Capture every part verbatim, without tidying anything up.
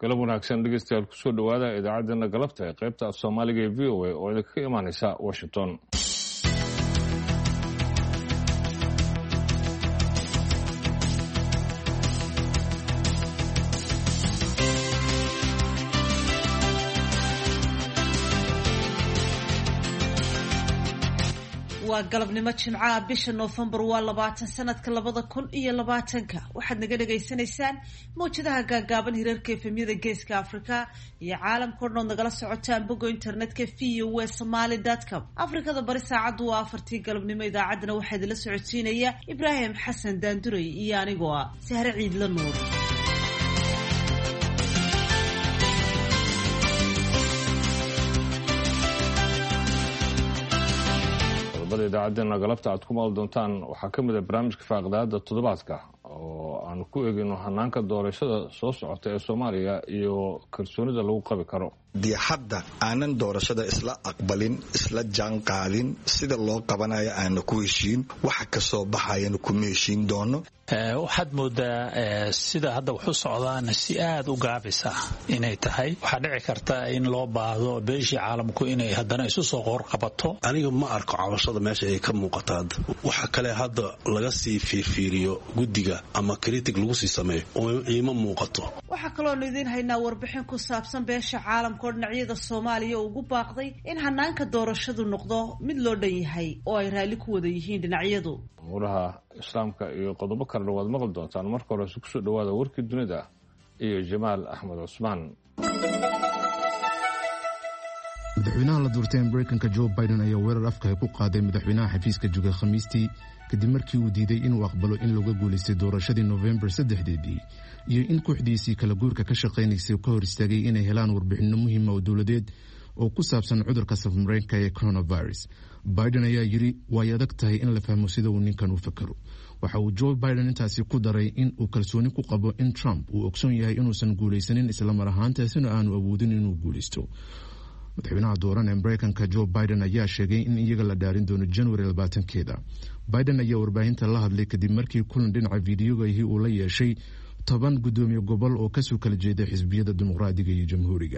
galab wanaagsan dhegeystayaal ku soo dhawaada idaacadana galabta ee qaybta af Soomaaliga ee V O A oo idinka imaanaysa Washington. waa galabnimo Jimcaha bisha November waa labaatan sanadka labada kun iyo labaatanka waxaad naga dhageysanaysaan mowjadaha gaagaaban hirarka efemyada geeska Afrika iyo caalamka oo dhan nagala socotaan bogga internetka v o a somali dot com. Afrikada bari saacadu waa afartii galabnimo. Idaacadana waxaa idila socodsiinaya Ibraahim Xasan Daanduray iyo anigoo ah Sahre Ciidla Nuur. idaacadana galabta aad ku maal doontaan waxaa ka mid ah barnaamijka faaqdaada toddobaadka oo aan ku eegino hanaanka doorashada soo socota ee Soomaaliya iyo kalsoonida lagu qabi karo. dii hadda aanan doorashada isla aqbalin isla jaan qaadin sida loo qabanayo aan ku heshiin waxa ka soo baxayna ku heshiin doono. waxaad moodaa sida hadda wuxuu socdaan si aad u gaabisa inay tahay waxa dhici karta in loo baahdo beeshii caalamku inay haddana isu soo qor qabato. aniga ma arko cabashada meesha ay ka muuqataa waxa kale hadda laga sii fiirfiiriyo gudiga ama critic lagu sii sameeyo oo iima muuqato. waxa kale oo idin haynaa warbixin ku saabsan beesha caalamka oo dhinacyada Soomaaliya ugu baaqday in hanaanka doorashadu noqdo mid loo dhan yahay oo ay raali ku wada yihiin dhinacyadu. Waraha islaamka iyo qodobo kale waad maqal doontaan. marka hore ku soo dhawaada warkii dunida iyo Jamaal Axmed Cusmaan. madaxweynaha la doortay Mareykanka Joe Biden ayaa weerar afka ku qaaday madaxweynaha xafiiska jooga Khamiistii kadib markii uu diiday inuu aqbalo in laga guuleystay doorashadii November saddexdeedii iyo in kooxdiisii kala guurka ka shaqeynaysay ka hor istaagay inay helaan warbixino muhiim ah oo dawladeed oo ku saabsan cudurka safmareenka ee coronavirus. Biden ayaa yiri way adag tahay in la fahmo sida uu ninkan u fakaro. waxa uu Joe Biden intaasi ku daray in uu kalsooni ku qabo in Trump uu ogsoon yahay inuusan guuleysanin isla mar ahaantaasina aanu awoodin inuu guuleysto. madaxweynaha dooran ee Mareykanka Joe Biden ayaa sheegay in iyaga la dhaarin doono January labaatankeeda. Biden ayaa warbaahinta la hadlay kadib markii kulan dhinaca fiidiyoga uu la yeeshay toban gudoomiye gobol oo ka soo kala jeeday xisbiyada dimuqraadiga iyo jamhuuriga.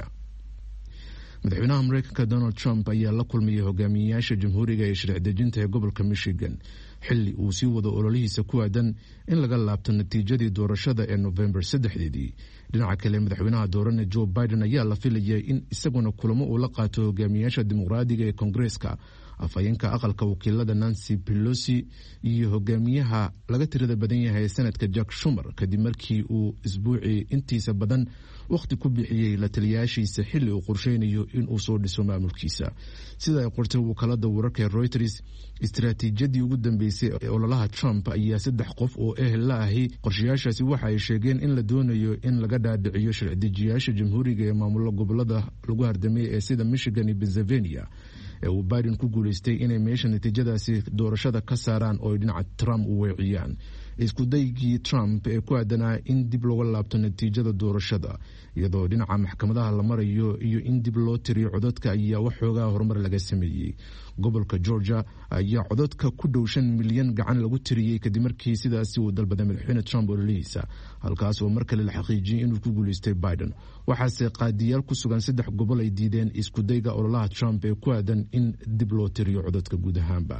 madaxweynaha Mareykanka Donald Trump ayaa la kulmay hogaamiyayaasha jamhuuriga ee sharci dejinta ee gobolka Michigan xilli uu sii wado ololihiisa ku aadan in laga laabto natiijadii doorashada ee November saddexdeedii. dhinaca kale madaxweynaha dooran Joe Biden ayaa la filayay in isaguna kulamo uu la qaato hogaamiyayaasha dimuqraadiga ee Kongareeska, afhayeenka aqalka wakiilada Nancy Pelosi iyo hogaamiyaha laga tirada badan yahay sanadka Jack Schumer kadib markii uu isbuucii intiisa badan waqti ku bixiyay la taliyaashiisa xilli uu qorsheynayo in uu soo dhiso maamulkiisa. sida ay qortay wakaalada wararka ee Reuters, istiraatiijiyadii ugu dambeysay ee ololaha Trump ayaa saddex qof oo ehel la ahi qorshayaashaasi waxa ay sheegeen in la doonayo in laga dhaadhiciyo sharci dejiyaasha jamhuuriga ee maamulka gobolada lagu hardamay ee sida Michigan iyo Pennsylvania ee uu Biden ku guuleystay inay meesha natiijadaasi doorashada ka saaraan oo dhinaca Trump u weeciyaan. isku daygii Trump ee ku aadanaa in dib looga laabto natiijada doorashada iyadoo dhinaca maxkamadaha la marayo iyo in dib loo tiriyo codadka ayaa waxoogaa horumar laga sameeyey. gobolka Georgia ayaa codadka ku dhow shan milyan gacan lagu tiriyey kadib markii sidaasi uu dalbaday madaxweyne Trump ololihiisa, halkaas oo markale la xaqiijiyay inuu ku guuleystay Biden. waxaase qaadiyaal ku sugan saddex gobol ay diideen isku dayga ololaha Trump ee ku aadan in dib loo tiriyo codadka guud ahaanba.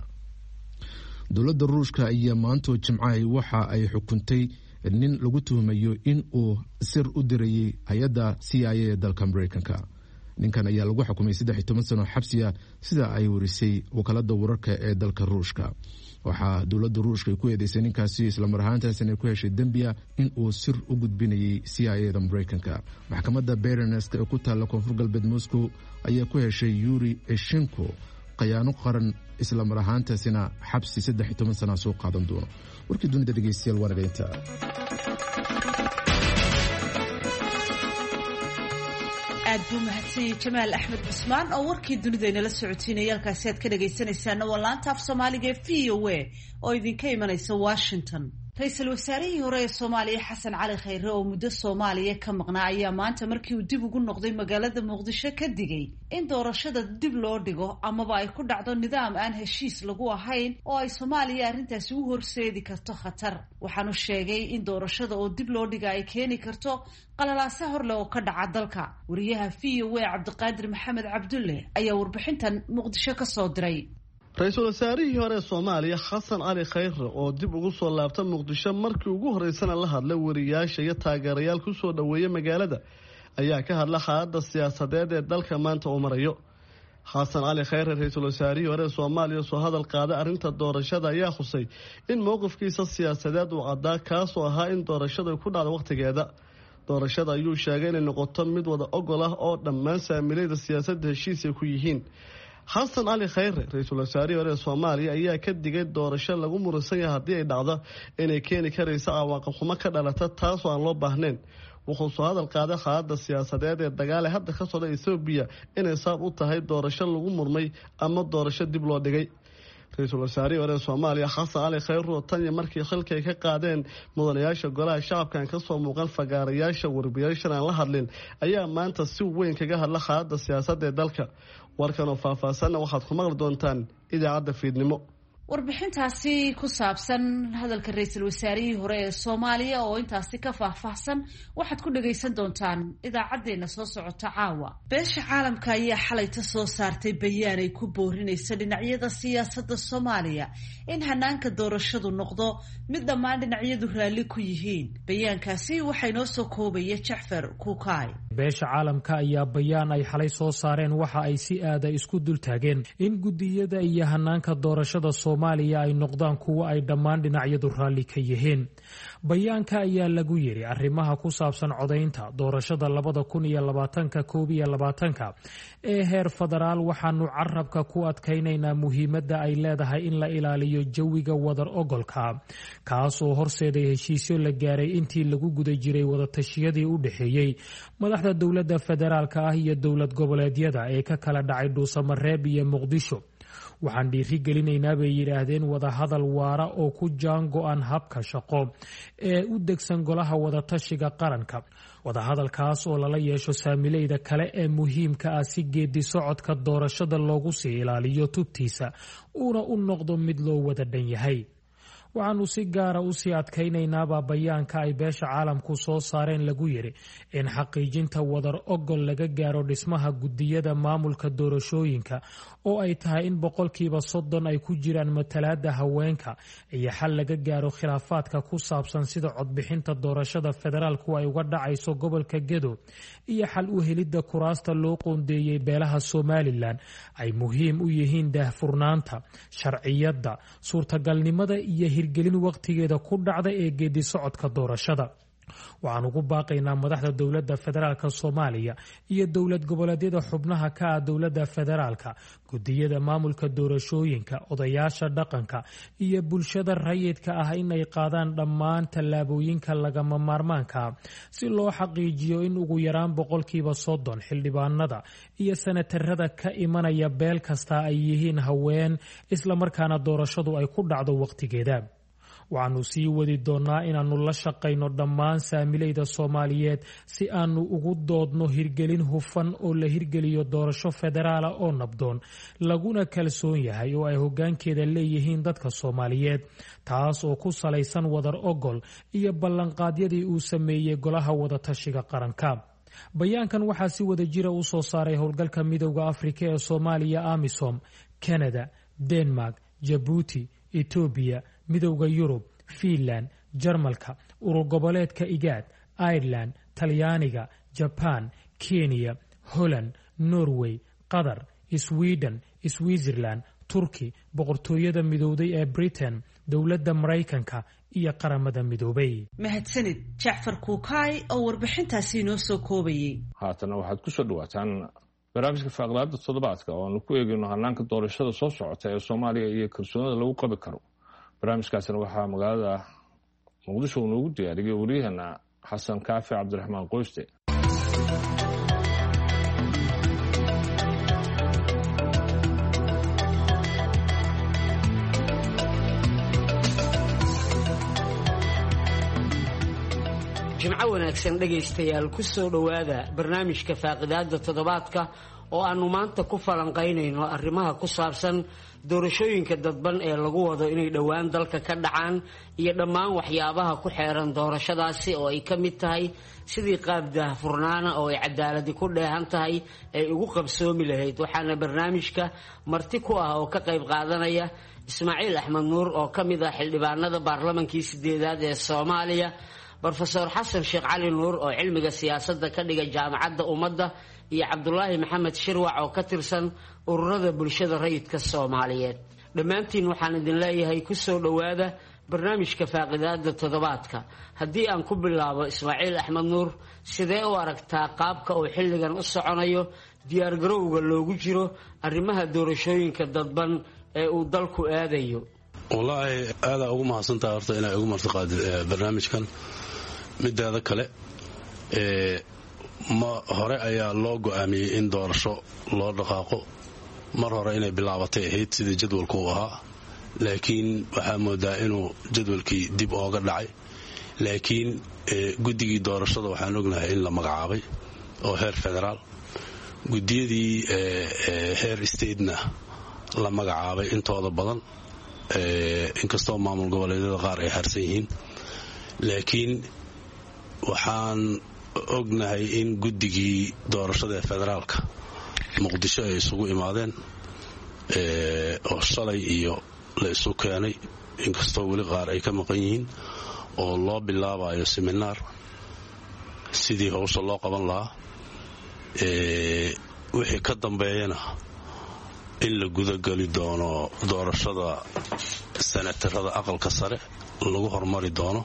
dowladda Ruushka ayaa maanta Jimcaha waxa ay xukuntay nin lagu tuhumayo in uu sir u dirayay hay'adda C I A ee dalka Mareykanka. ninkan ayaa lagu xukumay saddex iyo toban sano xabsi ah sida ay warisay wakaalada wararka ee dalka Ruushka. waxaa dowladda Ruushka ku eedeysay ninkaasi isla mar ahaantaasina ku heshay dambiga in uu sir u gudbinayay C I A da Mareykanka. maxkamadda Berenesk ee ku taalla koonfur galbeed Moscow ayaa ku heshay Yuri Eshenko qayaano qaran isla mar ahaantaasina xabsi saddex iyo toban sano soo qaadan doono. warkii dunida dhageystayaal waa nageynta. aad buu mahadsan Jamaal Axmed Cusmaan oo warkii dunida inala socodsiinaya. halkaasi aad ka dhagaysanaysaan waa laanta af Soomaaliga ee V O A oo idinka imanaysa Washington. ra-iisul wasaarihii hore ee Soomaaliya Xasan Cali Khayre oo muddo Soomaaliya ka maqnaa ayaa maanta markii uu dib ugu noqday magaalada Muqdisho ka digay in doorashada dib loo dhigo amaba ay ku dhacdo nidaam aan heshiis lagu ahayn oo ay Soomaaliya arrintaasi u horseedi karto khatar. Waxaanu sheegay in doorashada oo dib loo dhiga ay keeni karto qalalaase horle oo ka dhaca dalka. Wariyaha V O A Cabdiqaadir Maxamed Cabdulle ayaa warbixintan Muqdisho ka soo diray. ra-iisul wasaarihii hore ee Soomaaliya Xasan Cali Khayre oo dib ugu soo laabtay Muqdisho markii ugu horeysana la hadlay wariyaasha iyo taageerayaal ku soo dhaweeyay magaalada ayaa ka hadla xaaladda siyaasadeed ee dalka maanta uu marayo. Xasan Cali Khayre ra-iisul wasaarihii hore ee Soomaaliya soo hadal qaaday arrinta doorashada ayaa xusay in mowqifkiisa siyaasadeed uu caddaa kaasoo ahaa in doorashada ku dhacdo waqtigeeda. doorashada ayuu sheegay inay noqoto mid wada ogol ah oo dhammaan saamilayda siyaasadda heshiis ay ku yihiin. Xasan Cali Khayre ra-iisul wasaarihii hore ee Soomaaliya ayaa ka digay doorasho lagu muransan yahay haddii ay dhacdo inay keeni karayso cawaaqib xumo ka dhalata taasoo aan loo baahnayn. wuxuu soo hadal qaaday xaaladda siyaasadeed ee dagaale hadda ka socda Itoobiya inay sabab u tahay doorasho lagu murmay ama doorasho dib loo dhigay. ra-iisul wasaarihii hore ee Soomaaliya Xasan Cali Khayre oo tan iyo markii xilka ay ka qaadeen mudanayaasha golaha shacabka ka soo muuqan fagaarayaasha warbiyaashan aan la hadlin ayaa maanta si weyn kaga hadla xaaladda siyaasadda ee dalka. warkan oo faahfaahsanna waxaad ku maqli doontaan idaacadda fiidnimo. warbixintaasi ku saabsan hadalka ra-iisul wasaarihii hore ee Soomaaliya oo intaasi ka faahfaahsan waxaad ku dhageysan doontaan idaacadeena soo socota caawa. beesha caalamka ayaa xalayta soo saartay bayaan ay ku boorinayso dhinacyada siyaasadda Soomaaliya in hanaanka doorashadu noqdo mid dhammaan dhinacyadu raalli ku yihiin. bayaankaasi waxay noo soo koobaya Jacfar Kuukay. beesha caalamka ayaa bayaan ay xalay soo saareen waxa ay si aada isku dul taageen in gudiyada iyo hanaanka doorashada Soomaaliya ay noqdaan kuwa ay dhammaan dhinacyadu raalli ka yihiin. bayaanka ayaa lagu yiri arrimaha ku saabsan codaynta doorashada labada kun iyo labaatanka koob iyo labaatanka ee heer federaal waxaanu carabka ku adkaynaynaa muhiimadda ay leedahay in la ilaaliyo jawiga wadar ogolka kaasoo horseeday heshiisyo la gaaray intii lagu guda jiray wadatashyadii u dhexeeyey madaxda dowladda federaalka ah iyo dowlad goboleedyada ee ka kala dhacay Dhuusamareeb iyo Muqdisho. waxaan dhiiri gelinaynaa bay yidhaahdeen wadahadal waara oo ku jaan go-an habka shaqo ee u degsan golaha wadatashiga qaranka. wadahadalkaas oo lala yeesho saamilayda kale ee muhiimka ah si geedi socodka doorashada loogu sii ilaaliyo tubtiisa uuna u noqdo mid loo wada dhan yahay. waxaanu si gaara u sii adkaynaynaba bayaanka ay beesha caalamku soo saareen lagu yiri in xaqiijinta wadar ogol laga gaaro dhismaha gudiyada maamulka doorashooyinka oo ay tahay in boqolkiiba soddon ay ku jiraan matalaada haweenka iyo xal laga gaaro khilaafaadka ku saabsan sida codbixinta doorashada federaalku ay uga dhacayso gobolka Gedo iyo xal u helidda kuraasta loo qoondeeyay beelaha Somaliland ay muhiim u yihiin daahfurnaanta sharciyadda suurtagalnimada iyo hirgelin waqtigeeda ku dhacda ee geedi socodka doorashada. waxaan ugu baaqaynaa madaxda dowladda federaalka Soomaaliya iyo dowlad goboleedyada xubnaha ka ah dowladda federaalka gudiyada maamulka doorashooyinka odayaasha dhaqanka iyo bulshada rayidka ah in ay qaadaan dhammaan tallaabooyinka lagama maarmaanka si loo xaqiijiyo in ugu yaraan boqolkiiba soddon xildhibaanada iyo senatarada ka imanaya beel kasta ay yihiin haween isla markaana doorashadu ay ku dhacdo waqtigeeda. waxaanu sii wadi doonaa inaanu la shaqayno dhammaan saamilayda Soomaaliyeed si aanu ugu doodno hirgelin hufan oo la hirgeliyo doorasho federaala oo nabdoon laguna kalsoon yahay oo ay hoggaankeeda leeyihiin dadka Soomaaliyeed taas oo ku salaysan wadar ogol iyo ballanqaadyadii uu sameeyey golaha wadatashiga qaranka. bayaankan waxaa si wada jira u soo saaray howlgalka midowda Afrika ee Soomaaliya AMISOM, Canada, Denmark, Djibouti, Ethiopia, midowda Yurub, Finland, Jarmalka, urur goboleedka IGAD, Ireland, Talyaaniga, Japan, Kenya, Holland, Norway, Qatar, Sweden, Switzerland, Turkey, boqortooyada midowday ee Britain, dowladda Mareykanka iyo qaramada midoobay. mahadsanid Jacfar Kuukay oo warbixintaasi noo soo koobayay. haatana waxaad ku soo dhawaataan barnaamijka faaqlaada toddobaadka oo aanu ku eegayno hanaanka doorashada soo socota ee Soomaaliya iyo kalsoonida lagu qabi karo. barnaamijkaasina waxaa magaalada Muqdisho uu noogu diyaariyay wariyahana Xasan Kaafi Cabdiraxmaan Qoyste. jimco wanaagsan dhegaystayaal ku soo dhowaada barnaamijka faaqidaada toddobaadka oo aanu maanta ku falanqaynayno arrimaha ku saabsan doorashooyinka dadban ee lagu wado inay dhowaan dalka ka dhacaan iyo dhammaan waxyaabaha ku xeeran doorashadaasi oo ay ka mid tahay sidii qaab daahfurnaana oo ay cadaaladi ku dheehan tahay ay ugu qabsoomi lahayd waxaana barnaamijka marti ku ah oo ka qayb qaadanaya ismaaciil axmed nuur oo ka mid ah xildhibaanada baarlamankii sideedaad ee Soomaaliya Professor Xasan Sheekh Cali Nuur oo cilmiga siyaasadda ka dhiga jaamacadda ummadda iyo Cabdullaahi Maxamed Shirwac oo ka tirsan ururada bulshada rayidka Soomaaliyeed dhammaantiin waxaan idin leeyahay ku soo dhowaada barnaamijka faaqidaada toddobaadka haddii aan ku bilaabo Ismaaciil Axmed Nuur sidee u aragtaa qaabka uu xilligan u soconayo diyaar garowga loogu jiro arrimaha doorashooyinka dadban ee uu dalku aadayo wallaahi aad ugu mahadsantahay horta inay ugu martiqaad barnaamijkan midaada kale ee ma hore ayaa loo go'aamiyay in doorasho loo dhaqaaqo mar hore inay bilaabatay ahayd sida jadwalku uu ahaa laakiin waxaa moodaa inuu jadwalkii dib ooga dhacay laakiin guddigii doorashada waxaan ognahay in la magacaabay oo heer federaal gudiyadii heer statena la magacaabay intooda badan inkastoo maamul goboleedyada qaar ay harsan yihiin laakiin waxaan ognahay in guddigii doorashada ee federaalka muqdisho ay isugu imaadeen oo shalay iyo la isu keenay inkastoo weli qaar ay ka maqan yihiin oo loo bilaabayo seminaar sidii howsha loo qaban lahaa wixii ka dambeeyana in la gudageli doono doorashada senatarada aqalka sare lagu hormari doono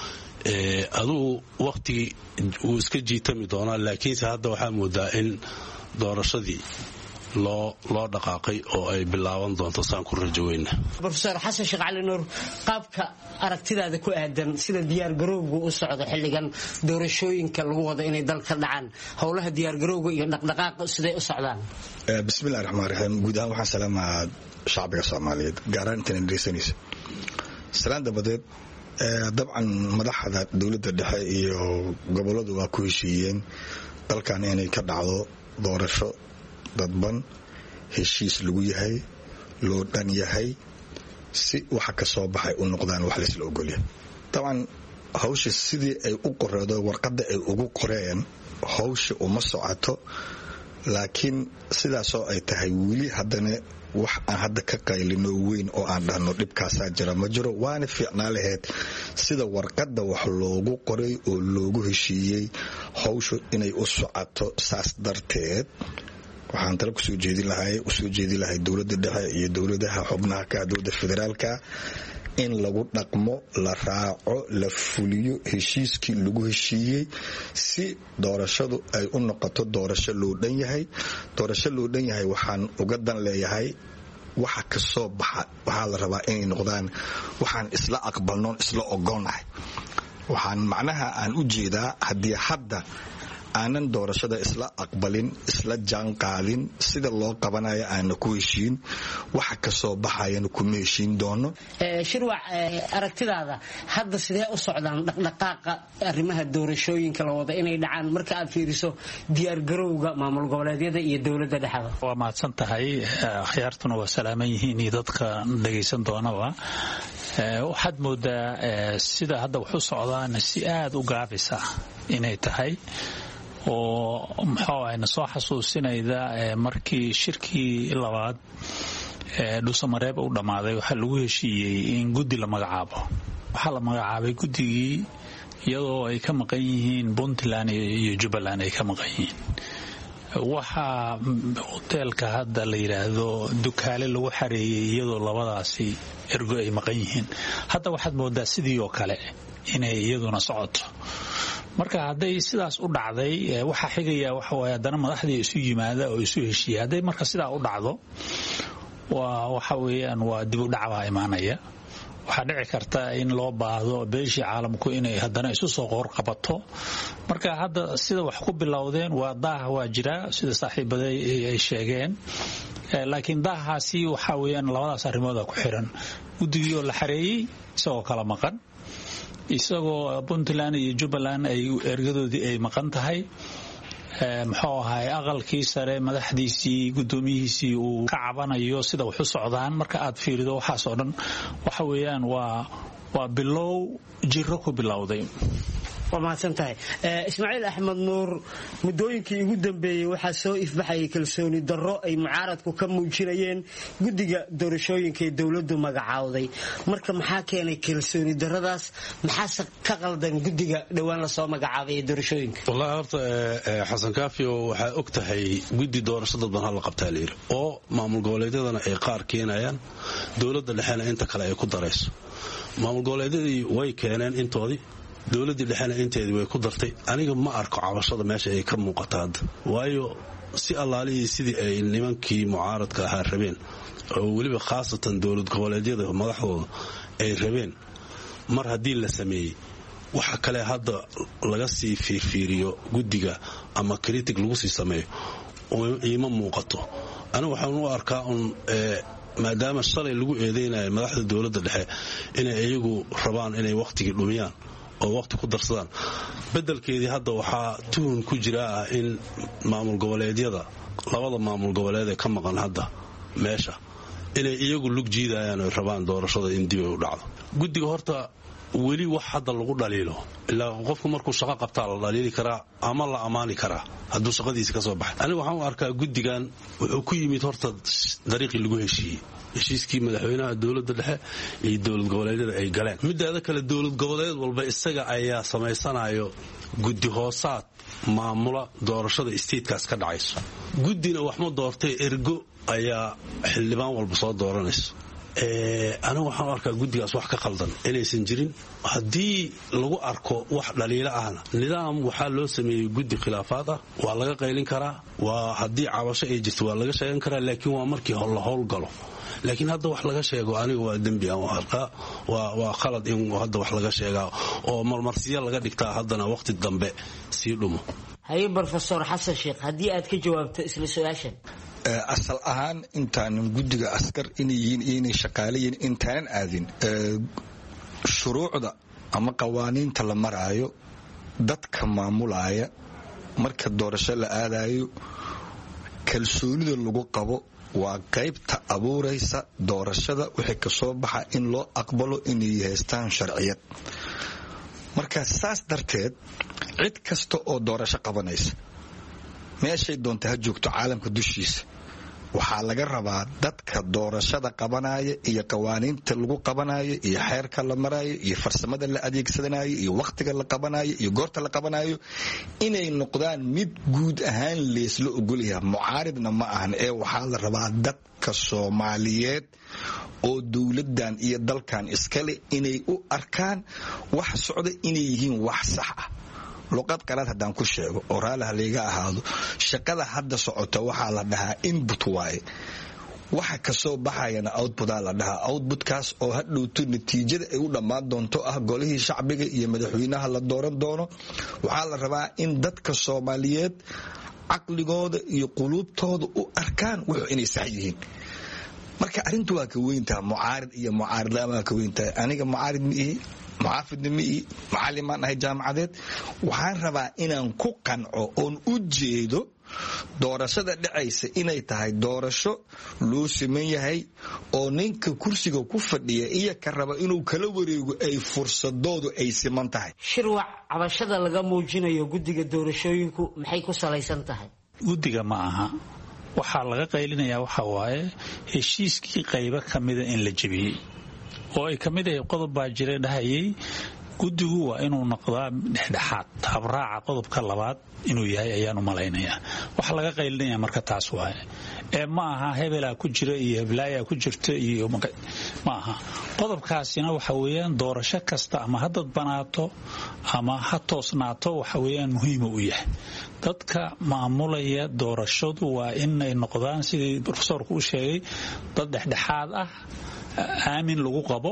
adugu waqtigii wuu iska jiitami doonaa laakiinse hadda waxaa moodaa in doorashadii loo loo dhaqaaqay oo ay bilaaban doonto saan ku rajoweyna Professor Xasan Sheekh Cali Nuur qaabka aragtidaada ku aadan sida diyaar garowga u socdo xilligan doorashooyinka lagu wado inay dalka dhacaan howlaha diyaar garowga iyo dhaqdhaqaaqa sidee u socdaan bismillaahir rahmaanir rahiim guud ahaan waxaan salaamaa shacbiga Soomaaliyeed gaar ahaan inta dhageysanaysa salaam dabadeed dabcan madaxda dawladda dhexe iyo goboladu waa ku heshiiyeen dalkan inay ka dhacdo doorasho dadban heshiis lagu yahay loo dhan yahay si waxa ka soo baxay u noqdaan wax la isla ogol yahay dabcan hawsha sidii ay u qoreedo warqadda ay ugu qoreen hawsha uma socoto laakiin sidaasoo ay tahay weli haddana wax aan hadda ka qaylino weyn oo aan dhahno dhibkaasaa jira ma jiro waana fiicnaa lahayd sida warqadda wax loogu qoray oo loogu heshiiyey hawshu inay u socoto saas darteed waxaan tala kusoo jeedin lahay usoo jeedin lahay dowladda dhexe iyo dowladaha xubnaha ka dowladda federaalka in lagu dhaqmo la raaco la fuliyo heshiiskii lagu heshiiyey si doorashadu ay u noqoto doorasho loo dhan yahay doorasho loo dhan yahay waxaan uga dan leeyahay waxa ka soo baxa waxaa la rabaa inay noqdaan waxaan isla aqbalnoon isla ogoonnahay waxaan macnaha aan u jeedaa haddii hadda aanan doorashada isla aqbalin isla jaanqaadin sida loo qabanayo aana ku heshiin waxa ka soo baxayana kuma heshiin doono shirwac aragtidaada hadda sidee u socdaan dhaqdhaqaaqa arrimaha doorashooyinka la wada inay dhacaan marka aad fiiriso diyaar garowga maamul goboleedyada iyo dowladda dhexda waa mahadsan tahay akhyaartuna waa salaaman yihiin iyo dadka dhagaysan doonaba waxaad moodaa sida hadda wax u socdaan si aad u gaabisa inay tahay oo muxuu ayna soo xasuusinayda markii shirkii labaad ee Dhuusamareeb u dhamaaday waxa lagu heshiiyey in guddi la magacaabo waxa la magacaabay guddigii iyadoo ay ka maqan yihiin Puntland iyo Jubbaland ay ka maqan yihiin waxa hotelka hadda la yiraahdo dukaale lagu xareeyay iyadoo labadaasi ergo ay maqan yihiin hadda waxaad moodaa sidii oo kale inay iyaduna socoto marka haday sidaas u dhacday waxa xigaya waxa way hadana madaxdii isu yimaada oo isu heshiiyay haday marka sidaa u dhacdo waa waxa weeyaan waa dib u dhacba imaanaya waxa dhici karta in loo baahdo beeshii caalamku inay hadana isu soo qor qabato marka hadda sida wax ku bilowdeen waa daah waa jira sida saaxiibaday ay sheegeen laakiin daahaasi waxa weeyaan labadaas arrimood ku xiran guddiga la xareeyay isagoo kala maqan isagoo Puntland iyo Jubbaland ay ergadoodii ay maqan tahay muxuu ahay aqalkii sare madaxdiisii gudoomiyihiisii uu ka cabanayo sida wax u socdaan marka aad fiirido waxaas oo dhan waxa weeyaan waa waa bilow jiro ku bilowday ومحسنتهي إسماعيل أحمد نور مدوينك يقدم بي وحسو إفبحي كالسوني درو أي معارضكو كم مجريين قدق دورشوينك دولدو مقعاوضي مركا محاكيني كالسوني درداس محاسق كغلدن قدق دوان لصو مقعاوضي دورشوينك والله أرط حسن كافي وحا أكتحي قدي دورشة ضدن هلا قبتالير أو معمول قوليدنا أي قار كينايان دولد اللي حانا انت كلا يكون دريس معمول قوليدي وي كينان انتوذي dawladii dhexana inteedii way ku dartay aniga ma arko cabashada meesha ay ka muuqataan waayo si allaalihi sidii ay nimankii mucaaradka ahaa rabeen oo waliba khaasatan dawlad goboleedyada madaxdooda ay rabeen mar hadii la sameeyay waxa kale hadda laga sii fiirfiiriyo gudiga ama critic lagu sii sameeyo oo iima muuqato aniga waxaan u arkaa un maadaama shalay lagu eedeynayo madaxda dawladda dhexe inay iyagu rabaan inay waqtiga dhumiyaan oo waqti ku darsadaan bedelkeedii hadda waxaa tuhun ku jira ah in maamul goboleedyada labada maamul goboleed ee ka maqan hadda meesha inay iyagu lug jiidayaan oo rabaan doorashada in dib u dhacdo gudiga horta weli wax hadda lagu dhaliilo ilaa qofku markuu shaqo qabtaa la dhaliili karaa ama la amaani karaa hadduu shaqadiisa ka soo baxay aniga waxaan u arkaa gudigan wuxuu ku yimid horta dariiqii lagu heshiiyey heshiiskii madaxweynaha dawladda dhexe iyo dawlad goboleedyada ay galeen midaada kale dawlad goboleed walba isaga ayaa samaysanayo gudi hoosaad maamula doorashada isteedkaas ka dhacayso gudina wax ma doortay ergo ayaa xildhibaan walba soo dooranayso aniga waxaan u arkaa gudigaas wax ka qaldan inaysan jirin haddii lagu arko wax dhaliilo ahna nidaam waxaa loo sameeyey gudi khilaafaad ah waa laga qaylin karaa waa haddii cabasho ay jirto waa laga sheegan karaa laakiin waa markii la howlgalo laakiin hadda wax laga sheego aniga waa dembi aan arkaa waa waa khalad in hadda wax laga sheegaa oo marmarsiya laga dhigtaa haddana waqti dambe sii dhumo haye professor Xasan Sheekh haddii aad ka jawaabto isla su'aashan asal ahaan intaan gudiga askar inay yihiin inay shaqaaleeyeen intaan aadin shuruucda ama qawaaniinta la maraayo dadka maamulaya marka doorasho la aadayo kalsoonida lagu qabo waa qaybta abuuraysa doorashada wixii ka soo baxa in loo aqbalo inay haystaan sharciyad marka saas darteed cid kasta oo doorasho qabanaysa meeshay doonta ha joogto caalamka dushiisa waxaa laga rabaa dadka doorashada qabanaya iyo qawaaniinta lagu qabanayo iyo xeerka la marayo iyo farsamada la adeegsanayo iyo waqtiga la qabanayo iyo goorta la qabanayo inay noqdaan mid guud ahaan leesla ogolyahay mucaaridna ma ahan ee waxaa la rabaa dadka Soomaaliyeed oo dawladan iyo dalkan iskale inay u arkaan wax socda inay yihiin wax sax ah luqad qalaad haddaan ku sheego oo raalaha leega ahaado shaqada hadda socota waxaa la dhahaa input waaye waxa ka soo baxayana output la dhahaa outputkaas oo hadhowto natiijada ay u dhammaan doonto ah golihii shacbiga iyo madaxweynaha la dooran doono waxaa la rabaa in dadka Soomaaliyeed aqligooda iyo qulubtooda u arkaan wuxuu inay sax yihiin marka arintu waa ka weyntaa mucaarid iyo mucaarid lama ka weyntaa aniga mucaarid mi mucaafidna mi macallimaan ahay jaamacadeed waxaan rabaa inaan ku qanco oon u jeedo doorashada dhacaysa inay tahay doorasho loo siman yahay oo ninka kursiga ku fadhiya iyo ka raba inuu kala wareego ay fursadoodu ay siman tahay shirwac cabashada laga muujinayo gudiga doorashooyinku maxay ku salaysan tahay gudiga ma aha waxaa laga qaylinayaa waxa waaye heshiiskii qaybo kamida in la jabiyey oo ay kamid ah qodob baa jiray dhahayay gudigu waa inuu noqdaa dhexdhexaad habraaca qodobka labaad inuu yahay ayaan u malaynayaa waxa laga qaylinayaa marka taas waaye ee ma aha hebela ku jira iyo heblaaya ku jirta iyo ma aha qodobkaasina waxa weeyaan doorasho kasta ama hadad banaato ama ha toosnaato waxa weeyaan muhiim u yahay dadka maamulaya doorashadu waa inay noqdaan sidii professorku u sheegay dad dhexdhexaad ah aamin lagu qabo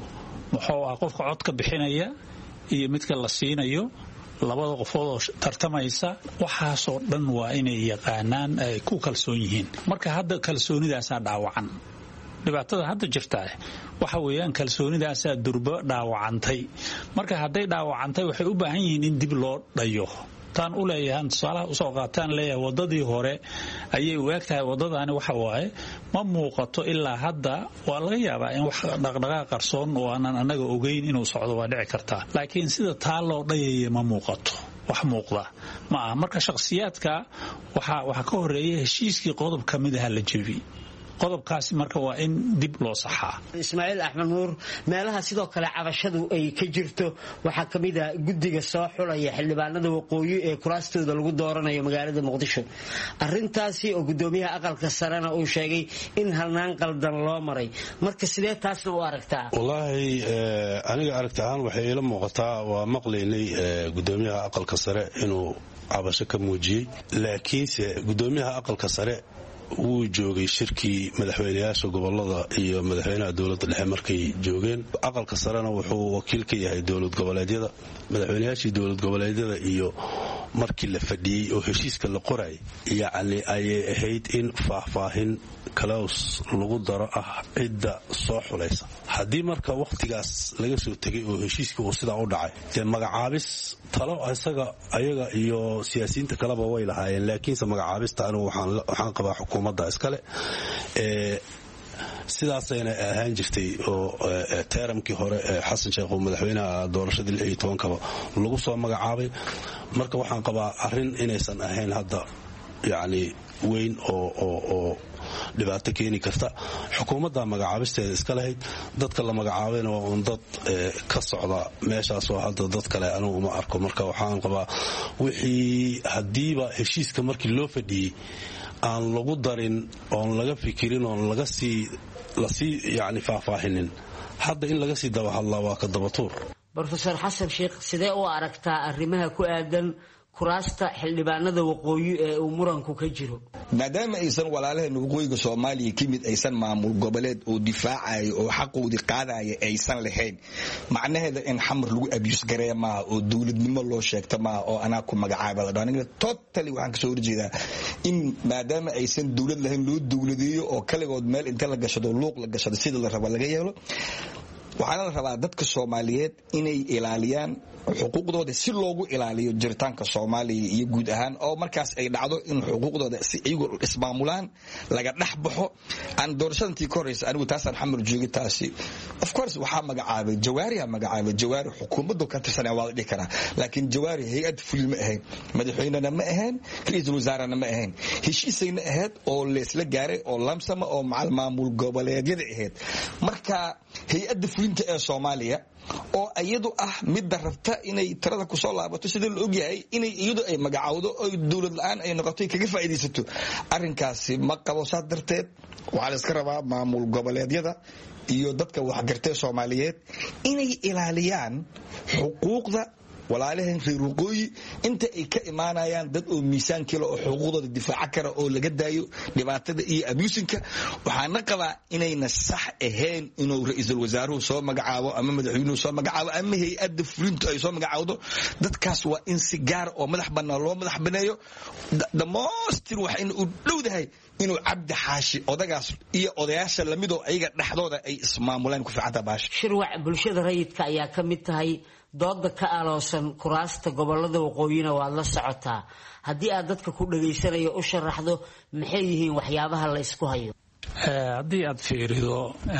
wuxuu ah qofka codka bixinaya iyo midka la siinayo labada qofood oo tartamaysa waxaas oo dhan waa inay yaqaanaan ay ku kalsoon yihiin marka hadda kalsoonidaas dhaawacan dhibaatada hadda jirta waxa weeyaan kalsoonidaas durba dhaawacantay marka haday dhaawacantay waxay u baahan yihiin in dib loo dhayo tan u leeyahan salaah u soo qaataan leeyahay wadadii hore ayay u egtahay wadadani waxa waaye ma muuqato ilaa hadda waa laga yaabaa in wax dhaqdhaqaaq qarsoon oo aan anaga ogeyn inuu socdo waa dhici kartaa laakiin sida taa loo dhayay ma muuqato wax muuqda ma aha marka shakhsiyaadka waxa waxa ka horeeyay heshiiskii qodob kamid ah la jebiyay qodobkaasi marka waa in dib loo saxaa Ismaaciil Axmed Nuur meelaha sidoo kale cabashadu ay ka jirto waxa kamid ah guddiga soo xulaya xildhibaanada waqooyi ee kuraastooda lagu dooranayo magaalada Muqdisho arintaasi oo gudoomiyaha aqalka sarena uu sheegay in halnaan qaldan loo maray marka sidee taasna u aragtaa wallahi aniga aragtaan waxay ila muuqataa waa maqleynay gudoomiyaha aqalka sare inuu cabasho ka muujiyay laakiinse gudoomiyaha aqalka sare wuu joogay shirkii madaxweynayaasha gobolada iyo madaxweynaha dowladda dhexe markay joogeen aqalka sarena wuxuu wakiil ka yahay dowlad goboleedyada madaxweynayaashii dowlad goboleedyada iyo markii la fadhiyey oo heshiiska la qoray yacni ayay ahayd in faahfaahin kalaws lagu daro ah cidda soo xulaysa haddii marka wakhtigaas laga soo tegay oo heshiiskii uu sidaa u dhacay dee magacaabis talo isaga ayaga iyo siyaasiyiinta kaleba way lahaayeen laakiinse magacaabista anigu waxaan qabaa xukuumadda iskale ee sidaasayna ahaan jirtay oo teeramkii hore xasan sheekh oo madaxweynaha doorashadii lix iyo toban-kaba lagu soo magacaabay marka waxaan qabaa arrin inaysan ahayn hadda yacni weyn oo oo oo dhibaato keeni karta xukuumadda magacaabisteeda iska lahayd dadka la magacaabayna waa un dad ka socda meeshaas oo hadda dad kale anigu uma arko marka waxaan qabaa wixii haddiiba heshiiska markii loo fadhiyey aan lagu darin oon laga fikirin oon laga sii lasii yacni faahfaahinin hadda in laga sii daba hadlaa waa ka dabatuur Professor Xasan Sheekh sidee u aragtaa arrimaha ku aadan kuraasta xildhibaanada waqooyi ee uu muranku ka jiro maadaama aysan walaalaheena waqooyiga Soomaaliya kimid aysan maamul goboleed oo difaacayo oo xaqoodii qaadaya aysan lahayn macnaheedu in xamar lagu abuse gareema oo dawladnimo loo sheegto ma oo ana ku magacaabo la dhaaniga totally waxaan ka soo horjeedaa in maadaama aysan dawlad lahayn loo dawladeeyo oo kaligood meel inta la gashado luuq la gashado sida la rabo laga yeelo waxaana la rabaa dadka Soomaaliyeed inay ilaaliyaan xuquuqdooda si loogu ilaaliyo jiritaanka Soomaaliya iyo guud ahaan oo markaas ay dhacdo in xuquuqdooda si iyagu ismaamulaan laga dhaxbaxo aan doorashadii ka horeysa anigu taasan xamar joogay taasi of course waxa magacaabay Jawaari magacaabay Jawaari xukuumaddu ka tirsanaa waa dhig kara laakiin Jawaari hay'ad fulma ahayn madaxweynena ma ahayn ra'iisul wasaarena ma ahayn heshiisayna ahayd oo leesla gaaray oo lamsama oo maamul goboleedyada ahayd marka hay'adda fulinta ee Soomaaliya oo iyadu ah mid rabta inay tirada ku soo laabato sida la ogyahay inay iyadu ay magacaawdo oo dawlad la'aan ay noqoto kaga faa'iideysato arrinkaasi ma qabo saad darteed waxa la iska rabaa maamul goboleedyada iyo dadka wax gartay Soomaaliyeed inay ilaaliyaan xuquuqda walaalahan reer waqooyi inta ay ka imaanayaan dad oo miisaan kale oo xuquuqdooda difaac kara oo laga daayo dhibaatada iyo abusinka waxaana qabaa inayna sax ahayn inuu ra'iisul wasaaruhu soo magacaabo ama madaxweynuhu soo magacaabo ama hay'adda fulintu ay soo magacaawdo dadkaas waa in si gaar oo madax bannaan loo madax baneeyo dhammaystir waxayna u dhowdahay inuu Cabdi Xaashi odagaas iyo odayaasha lamidoo ayaga dhaxdooda ay ismaamulaan ku fiicanta baash shirwac bulshada rayidka ayaa ka mid tahay dooda ka aloosan kuraasta gobolada waqooyina waa la socotaa haddii aad dadka ku dhageysanayo u sharaxdo maxay yihiin waxyaabaha la isku hayo haddii aad fiirido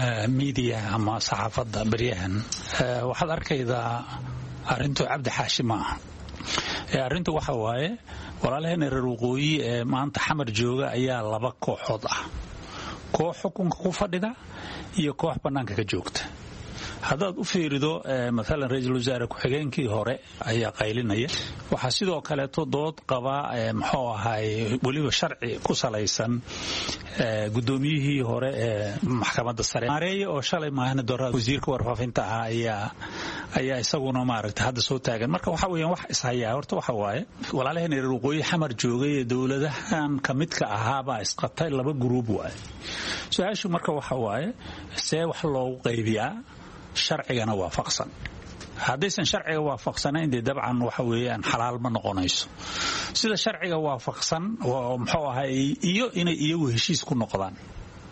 media ama saxaafadda baryahan waxaad arkaydaa arrintu Cabdi Xaashi ma aha arrintu waxa waaye walaalaheena reer waqooyi ee maanta xamar jooga ayaa laba kooxood ah koox xukunka ku fadhida iyo koox bannaanka ka joogta haddaad u fiirido maalan ra'iisul wasaare ku-xigeenkii hore ayaa qaylinaya waxaa sidoo kaleeto dood qaba muxuu ahay weliba sharci ku salaysan gudoomiyihii hore ee maxkamadda sare maareeye oo shalay maahna doorada wasiirka warfaafinta ah ayaa ayaa isaguna maaragtay hadda soo taagan marka waxa weeyaan wax ishayaa horta waxa waaye walaalaheena reer waqooyi xamar joogay ee dowladahan ka midka ahaabaa isqatay laba gruub waaye su-aashu marka waxa waaye see wax loogu qaybiyaa sharcigana waafaqsan haddaysan sharciga waafaqsanayn dee dabcan waxa weeyaan xalaal ma noqonayso sida sharciga waafaqsan oo muxuu ahay iyo inay iyagu heshiis ku noqdaan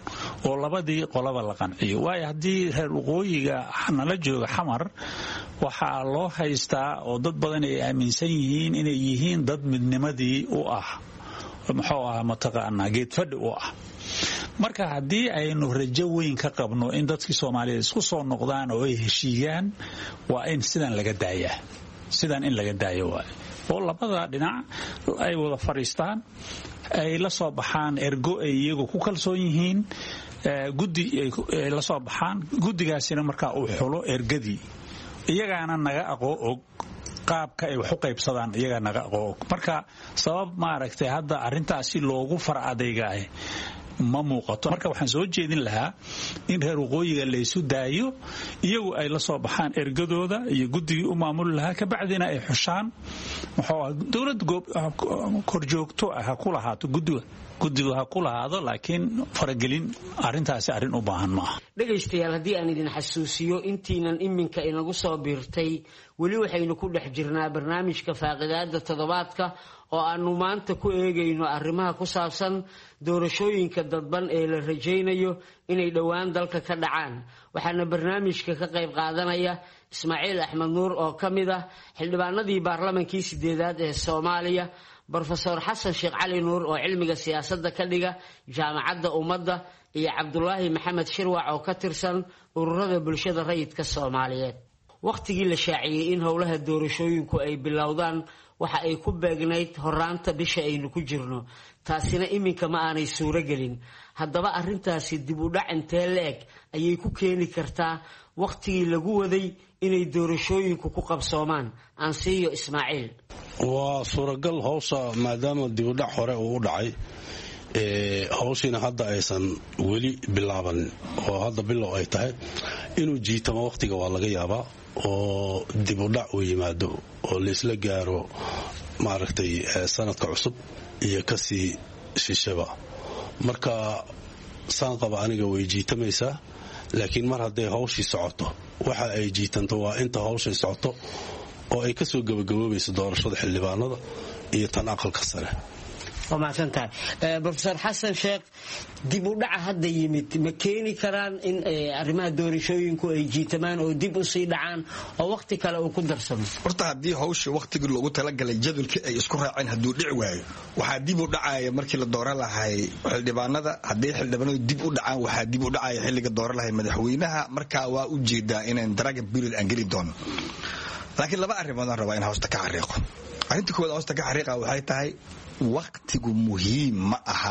oo labadii qolaba la qanciyo waayo haddii reer waqooyiga nala jooga xamar waxaa loo haystaa oo dad badan ay aaminsan yihiin inay yihiin dad midnimadii u ah muxuu ahaa mataqaanaa geedfadhi u ah marka haddii aynu rajo weyn ka qabno in dadkii Soomaaliyeed isku soo noqdaan oo ay heshiiyaan waa in sidan laga daayaa sidan in laga daayo waa oo labada dhinac ay wada fariistaan ay la soo baxaan ergo ay iyagu ku kalsoon yihiin guddi ay la soo baxaan guddigaasina markaa uu xulo ergadii iyagaana naga aqoo og qaabka ay wax u qaybsadaan iyaga naga aqoo marka sabab maaragtay hadda arintaasi loogu far adeegaay ma muuqato marka waxaan soo jeedin lahaa in reer waqooyiga la isu daayo iyagu ay la soo baxaan ergadooda iyo guddigii u maamuli lahaa ka bacdina ay xushaan muxuu dawlad korjoogto ah ku lahaato guddiga guddigu ha ku lahaado laakiin faragelin arintaasi arin u baahan ma aha dhagaystayaal haddii aan idin xasuusiyo intiinan iminka inagu soo biirtay weli waxaynu ku dhex jirnaa barnaamijka faaqidaada toddobaadka oo aanu maanta ku eegayno arrimaha ku saabsan doorashooyinka dadban ee la rajaynayo inay dhowaan dalka ka dhacaan waxaana barnaamijka ka qayb qaadanaya Ismaaciil Axmed Nuur oo ka mid ah xildhibaanadii baarlamankii sideedaad ee Soomaaliya Professor Xasan Sheekh Cali Nuur oo cilmiga siyaasadda ka dhiga jaamacadda ummadda iyo Cabdullaahi Maxamed Shirwac oo ka tirsan ururada bulshada rayidka Soomaaliyeed waqtigii la shaaciyay in howlaha doorashooyinku ay bilowdaan waxa ay ku beegnayd horaanta bisha aynu ku jirno taasina iminka ma aanay suuro gelin haddaba arintaasi dib u dhac intee leeg ayay ku keeni kartaa waqtigii lagu waday inay doorashooyinku ku qabsoomaan Ansiyo Ismaaciil waa suuragal hawsha maadaama dib u dhac hore uu u dhacay ee hawshiina hadda aysan weli bilaaban oo hadda bilow ay tahay inuu jiitamo waqtiga waa laga yaabaa oo dib u dhac u yimaado oo la isla gaaro maaragtay sanadka cusub iyo kasii shishaba marka saan qaba aniga way jiitamaysaa laakiin mar hadday hawshii socoto waxa ay jiitanto waa inta hawshay socoto oo ay ka soo gabagaboobayso doorashada xildhibaanada iyo tan aqalka sare ومعسنتها بروفيسور حسن شيخ dib u dhaca hadda yimid ma keeni karaan in arrimaha doorashooyinku ay jiitamaan oo dib u sii dhacaan oo waqti kale uu ku darsamo horta hadii hawsha waqtiga loogu talagalay jadwalkii ay isku raaceen haduu dhici waayo waxa dib u dhacaya markii la dooran lahay xildhibaanada hadii xildhibaanadu dib u dhacaan waxa dib u dhacaya xilliga dooran lahay madaxweynaha marka waa u jeedaa inaan daraga bilil aan gali doono laakiin laba arrimood aan rabaa in hoosta ka xariiqo arinta koowaad hoosta ka xariiqa waxay tahay waqtigu muhiim ma aha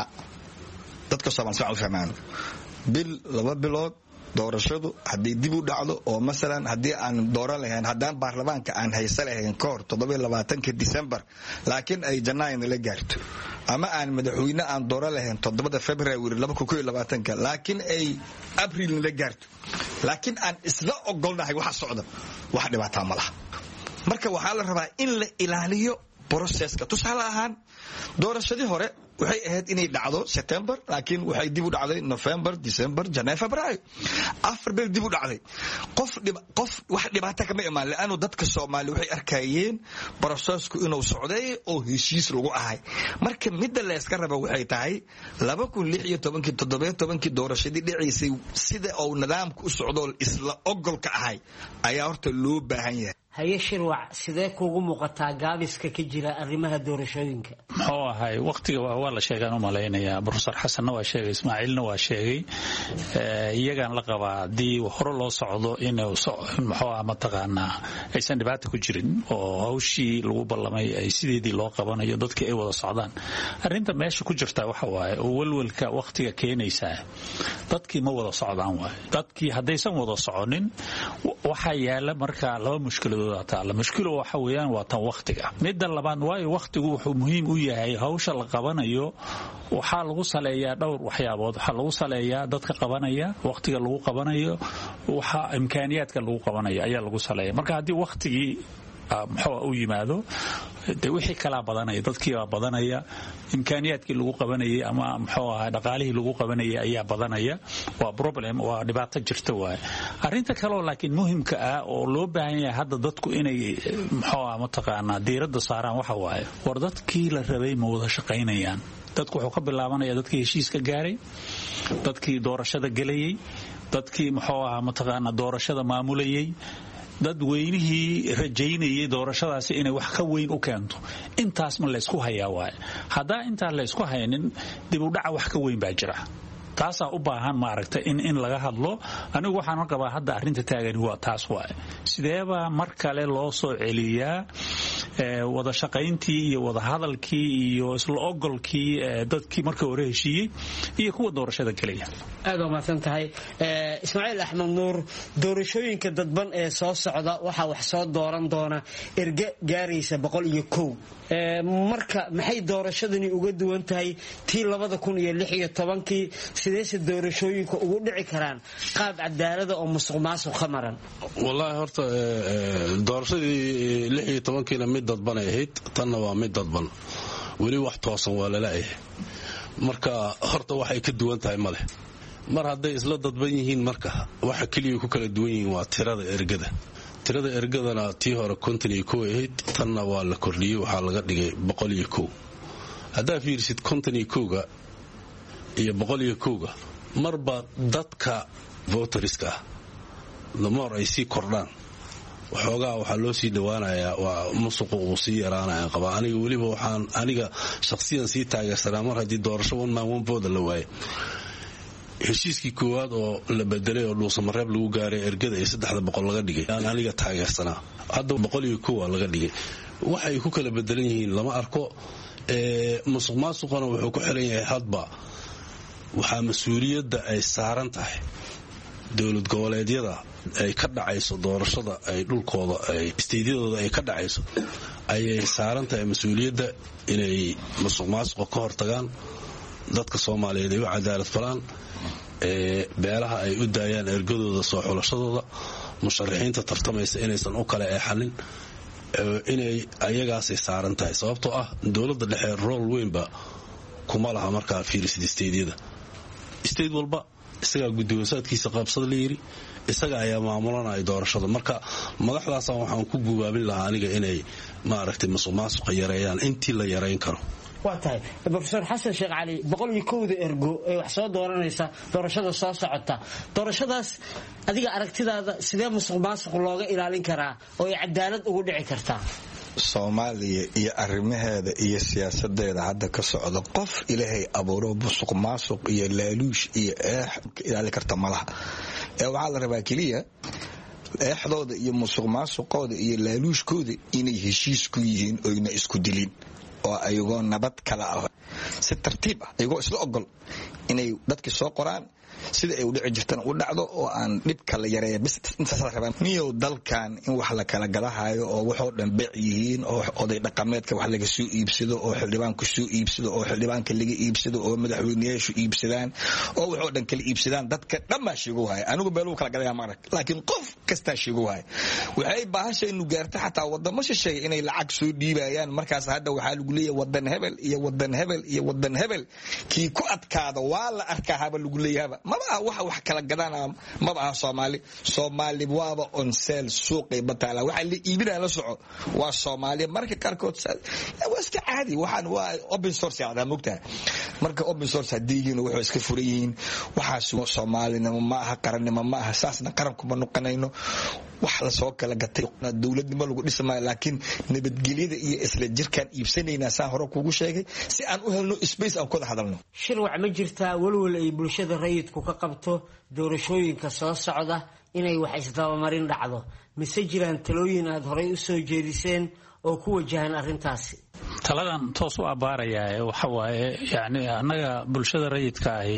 dadka Soomaaliyeed u fahmaan bil laba bilood doorashadu hadii dib u dhacdo oo masalan hadii aan dooran lahayn hadaan baarlamaanka aan haysan lahayn koor toddoba iyo labaatanka December laakiin ay Janaayo la gaarto ama aan madaxweyne aan dooran lahayn toddobada February laba kun iyo labaatanka laakiin ay April la gaarto laakiin aan isla ogolnahay waxa socda wax dhibaato ma laha marka waxa la rabaa in la ilaaliyo processka tusaale ahaan doorashadii hore waxay ahayd inay dhacdo September laakiin waxay dib u dhacday November December January February afar bil dib u dhacday qof qof wax dhibaato kama imaan laanu dadka Soomaali waxay arkayeen processku inuu socday oo heshiis lagu ahay marka midda la iska raba waxay tahay laba kun iyo lix iyo toban toddoba iyo toban doorashadii dhaceysay sida uu nidaamku u socdo isla ogolka ahay ayaa horta loo baahan yahay haye Shirwac sidee kuugu muuqataa gaabiska ka jira arrimaha doorashooyinka muxuu ahay waqtiga waa la sheegan u maleynaya Professor Xasan waa sheegay Ismaaciilna waa sheegay iyagan la qabaa dii hore loo socdo inuu muxuu ah mataqaana aysan dhibaato ku jirin oo hawshii lagu ballamay ay sideedii loo qabanayo dadkii ay wada socdaan arinta meesha ku jirta waxa waaye oo walwalka waqtiga keenaysa dadkii ma wada socdaan waaye dadkii hadaysan wada soconin waxa yaala marka laba mushkilad taala mushkilo waxa weeyaan waa tan waqtiga midda labaad waayo waqtigu wuxuu muhiim u yahay hawsha la qabanayo waxa lagu saleeyaa dhowr waxyaabood waxa lagu saleeyaa dadka qabanaya waqtiga lagu qabanayo waxa imkaaniyaadka lagu qabanayo ayaa lagu saleeyaa marka hadii waqtigii muxuu u yimaado de wixii kala badanaya dadkii baa badanaya imkaaniyaadkii lagu qabanayay ama muxuu ahaa dhaqaalihii lagu qabanayay ayaa badanaya waa problem waa dhibaato jirta waay arinta kale laakiin muhiimka ah oo loo baahan yahay hadda dadku inay muxuu ahaa mataqaana diiradda saaraan waxa waaye war dadkii la rabay ma wada shaqaynayaan dadku wuxuu ka bilaabanayaa dadkii heshiiska gaaray dadkii doorashada gelayay dadkii muxuu ahaa mataqaana doorashada maamulayay dad weynihii rajaynayay doorashadaasi inay wax ka weyn u keento intaas ma laysku hayaa waaye haddaa intaan laysku haynin dib u dhaca wax ka weyn baa jira taasaa u baahan maaragta in in laga hadlo anigu waxaan qabaa hadda arrinta taagani waa taas waaye sideeba mar kale loo soo celiyaa wada shaqayntii iyo wada hadalkii iyo isla ogolkii dadkii markii hore heshiiyey iyo kuwa doorashada galaya aad waa mahadsan tahay Ismaaciil Axmed Nuur doorashooyinka dadban ee soo socda waxa wax soo dooran doona erge gaaraysa boqol iyo kow marka maxay doorashadani uga duwan tahay tii labada kun iyo lix iyo tobankii sideese doorashooyinka ugu dhici karaan qaab cadaalad oo musuqmaasuq khamaran wallahi horta doorashadii lix iyo tobankiina mid dadban ay ahayd tanna waa mid dadban weli wax toosan waa la leeyahay marka horta waxay ka duwan tahay male mar hadday isla dadban yihiin marka waxa kaliya ku kala duwan yihiin waa tirada ergada tirada ergadana tii hore konton iyo kow ahayd tanna waa la kordhiyey waxaa laga dhigay boqol iyo kow haddaa fiirsid konton iyo kowga iyo boqol iyo kowga marba dadka voteriska ah damoor ay sii kordhaan waxoogaa waxaa loo sii dhawaanayaa waa musuqu uu sii yaraanaya qaba aniga weliba waxaan aniga shakhsiyan sii taageersanaa mar haddii doorasho one man one vote la waaye heshiiskii koowaad oo la bedelay oo dhuusamareeb lagu gaaray ergada iyo saddexda boqol laga dhigay aan aniga taageersanaa hadda boqol iyo kow aa laga dhigay waxay ku kala bedelan yihiin lama arko musuq maasuqana wuxuu ku xiran yahay hadba waxaa mas-uuliyadda ay saaran tahay dowlad goboleedyada ay ka dhacayso doorashada ay dhulkooda ay isteydyadooda ay ka dhacayso ayay saaran tahay mas-uuliyadda inay musuq maasuqa ka hortagaan dadka Soomaaliyeed ay u cadaalad falaan ee beelaha ay u daayaan ergadooda soo xulashadooda musharaxiinta tartamaysa inaysan u kala eexanin inay ayagaasay saaran tahay sababtoo ah dowladda dhexe role weynba kuma laha markaa fiirisid isteydyada isteyd walba isagaa guddiwoosaadkiisa qaabsada la yiri isaga ayaa maamulanaya doorashada marka madaxdaas waxaan ku guubaabin lahaa aniga inay maaragtay musuqmaasuqa yareeyaan intii la yareyn karo waa tahay Professor Xasan Sheekh Cali boqol iyo kow ergo ee wax soo dooranaysa doorashada soo socota doorashadaas adiga aragtidaada sidee musuqmaasuq looga ilaalin karaa oo ay cadaalad ugu dhici kartaa Soomaaliya iyo arrimaheeda iyo siyaasadeeda hadda ka socda qof ilaahay abuuro musuqmaasuq iyo laaluush iyo eex ilaalin karta malaha ee waxa la rabaa kaliya eexdooda iyo musuqmaasuqooda iyo laaluushkooda inay heshiis ku yihiin oo ina isku dilin oo ayagoo nabad kala ah si tartiib ah ayagoo isla ogol inay dadkii soo qoraan sida ay u dhici jirtaan u dhacdo oo aan dhib kala yareeyo bis intaas la rabaa niyo dalkan in wax la kala gadahayo oo waxoo dhan beec yihiin oo oday dhaqameedka wax laga soo iibsado oo xildhibaanku soo iibsado oo xildhibaanka laga iibsado oo madaxweynayaashu iibsadaan oo waxoo dhan kala iibsadaan dadka dhammaa sheego waay anigu beelu kala gadaya marag laakiin qof kasta sheego waay waxay baahashay inuu gaarto xataa wadamo shisheeye inay lacag soo dhiibayaan markaas hadda waxaa lagu leeyahay wadan hebel iyo wadan hebel iyo wadan hebel kii ku adkaada waa la arkaa haba lagu leeyahay maba wax wax kala gadana maba Soomaali Soomaali waaba on sale suuqay bataala waxa la iibinaa la soco waa Soomaali marka qarkood waa iska caadi waxaan waa open source ah mugtaa marka open source hadiina wuxuu iska furayiin waxa Soomaalina ma aha qarannimo ma aha saasna qaranku ma noqonayno wax la soo kala gatay dawladnimo lagu dhismay laakiin nabadgelyada iyo isla jirkaan iibsanayna saa hore kugu sheegay si aan u helno space aan ku hadalno shirwac ma jirtaa walwal ay bulshada rayidku ka qabto doorashooyinka soo socda inay wax isdabamarin dhacdo mise jiraan talooyin aad horey u soo jeediseen oo ku wajahan arrintaasi taladan toos u abaaraya waxa waaye yaani anaga bulshada rayidka ahi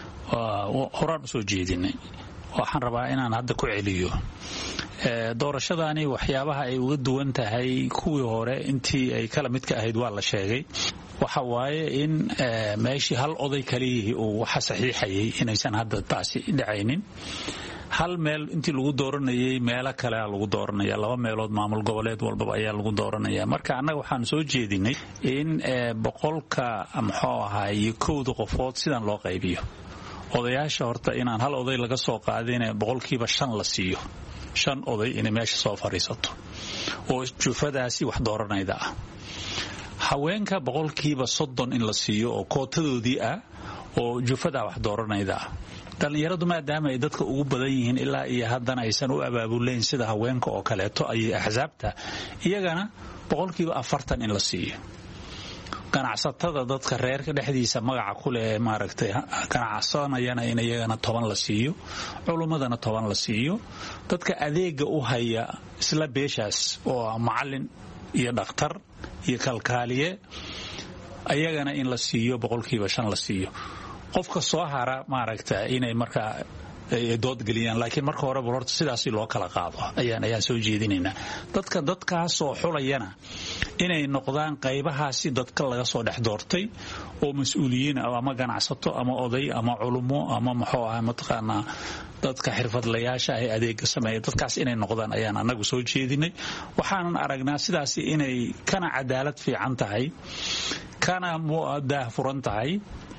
horaan soo jeedinay waxaan rabaa inaan hadda ku celiyo doorashadaani waxyaabaha ay uga duwan tahay kuwii hore intii ay kala mid ka ahayd waa la sheegay waxa waaye in meeshii hal oday kaliya uu waxa saxiixayay inaysan hadda taasi dhacaynin hal meel intii lagu dooranayay meelo kale lagu dooranaya laba meelood maamul goboleed walba ayaa lagu dooranaya marka anaga waxaan soo jeedinay in boqolka muxuu ahaay kowda qofood sidan loo qaybiyo odayaasha horta inaan hal oday laga soo qaadin boqolkiiba shan la siiyo shan oday in meesha soo fariisato oo jufadaasi wax dooranayda ah haweenka boqolkiiba soddon in la siiyo oo kootadoodii ah oo jufada wax dooranayda ah dhalinyaradu maadaama ay dadka ugu badan yihiin ilaa iyo haddana aysan u abaabulayn sida haweenka oo kaleeto ayay axsaabta iyagana boqolkiiba afartan in la siiyo ganacsatada dadka reerka dhexdiisa magaca ku leh maaragtay ganacsanayana in iyagana toban la siiyo culumadana toban la siiyo dadka adeega u haya isla beeshaas oo macallin iyo dhakhtar iyo kalkaaliye ayagana in la siiyo boqolkiiba shan la siiyo qofka soo hara maaragtay inay markaa dood geliyaan laakiin marka hore horta sidaas loo kala qaado ayaan ayaan soo jeedinaynaa dadka dadkaas oo xulayana inay noqdaan qaybahaasi dadka laga soo dhex doortay oo mas'uuliyiin ama ganacsato ama oday ama culumo ama maxoo ah mataqaana dadka xirfadlayaasha ay adeega sameeya dadkaas inay noqdaan ayaan anagu soo jeedinay waxaanan aragnaa sidaas inay kana cadaalad fiican tahay kana mu'adah furan tahay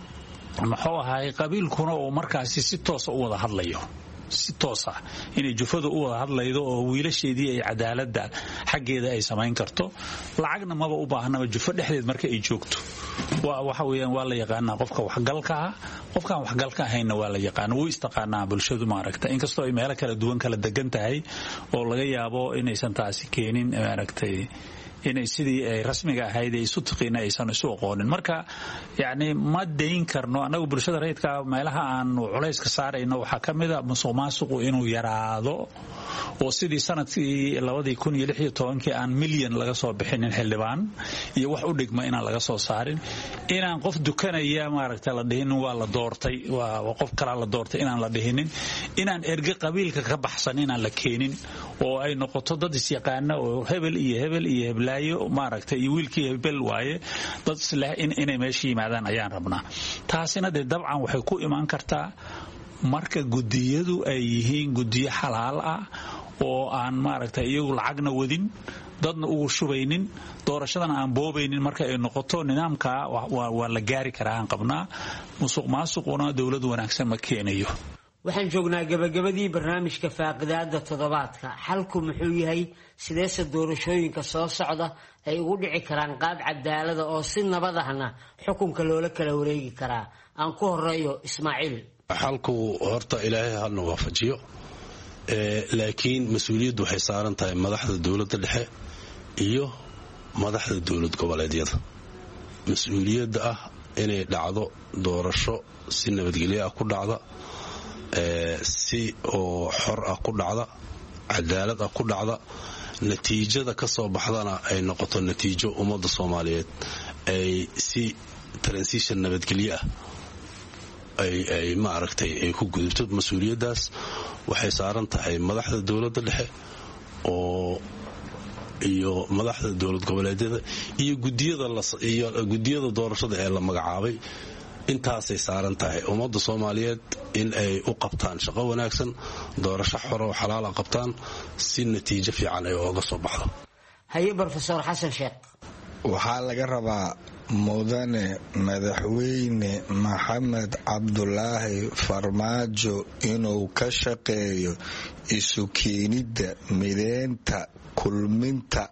maxuu ahaay qabiilkuna oo markaasi si toos u wada hadlayo si toos ah inay jufadu u wada hadlaydo oo wiilasheedii ay cadaaladda xaggeeda ay samayn karto lacagna maba u baahnaba jufo dhexdeed marka ay joogto waa waxa weeyaan waa la yaqaanaa qofka waxgalka ah qofkaan waxgalka ahayna waa la yaqaanaa wuu istaqaanaa bulshadu maaragta inkastoo ay meelo kala duwan kala degan tahay oo laga yaabo inaysan taasi keenin maaragtay inay sidii ay rasmiga ahayd ay isu taqiina aysan isu aqoonin marka yaani ma deyn karno anagu bulshada reedka meelaha aan culayska saarayno waxa kamida musuqmaasuqu inuu yaraado oo sidii sanadkii laba kun iyo lix iyo toban aan milyan laga soo bixinin xildhibaan iyo wax u dhigma inaan laga soo saarin inaan qof dukanaya maaragtay la dhihin waa la doortay waa qof kala la doortay inaan la dhihinin inaan erga qabiilka ka baxsan inaan la keenin oo ay noqoto dad is yaqaana oo hebel iyo hebel iyo heblaayo maaragtay iyo wiilkii hebel waaye dad isla in inay meesha yimaadaan ayaan rabnaa taasina de dabcan waxay ku iman kartaa marka gudiyadu ay yihiin gudiyo xalaal ah oo aan maaragtay iyagu lacagna wadin dadna ugu shubaynin doorashadana aan boobaynin marka ay noqoto nidaamka waa la gaari karaa aan qabnaa musuqmaasuquna dawlad wanaagsan ma keenayo waxaan joognaa gabagabadii barnaamijka faaqidaada toddobaadka xalku muxuu yahay sideese doorashooyinka soo socda ay ugu dhici karaan qaab cadaalada oo si nabad ahna xukunka loola kala wareegi karaa aan ku horeeyo Ismaaciil xalku horta ilaahay ha noo waafajiyo ee laakiin mas'uuliyaddu waxay saaran tahay madaxda dawladda dhexe iyo madaxda dawlad goboleedyada mas'uuliyadda ah inay dhacdo doorasho si nabadgelyo ah ku dhacda si oo xor ah ku dhacda cadaalad ah ku dhacda natiijada ka soo baxdana ay noqoto natiijo ummadda Soomaaliyeed ay si transition nabadgelyo ah ay ay ma aragtay ay ku gudubto mas'uuliyadaas waxay saaran tahay madaxda dawladda dhexe oo iyo madaxda dawlad goboleedyada iyo gudiyada iyo gudiyada doorashada ee la magacaabay intaasay saaran tahay ummadda Soomaaliyeed in ay u qabtaan shaqo wanaagsan doorasho xor oo xalaal ah qabtaan si natiijo fiican ay uga soo baxdo haye professor Xasan Sheekh waxaa laga rabaa mudane madaxweyne Maxamed Cabdulaahi Farmaajo inuu ka shaqeeyo isu keenida mideynta kulminta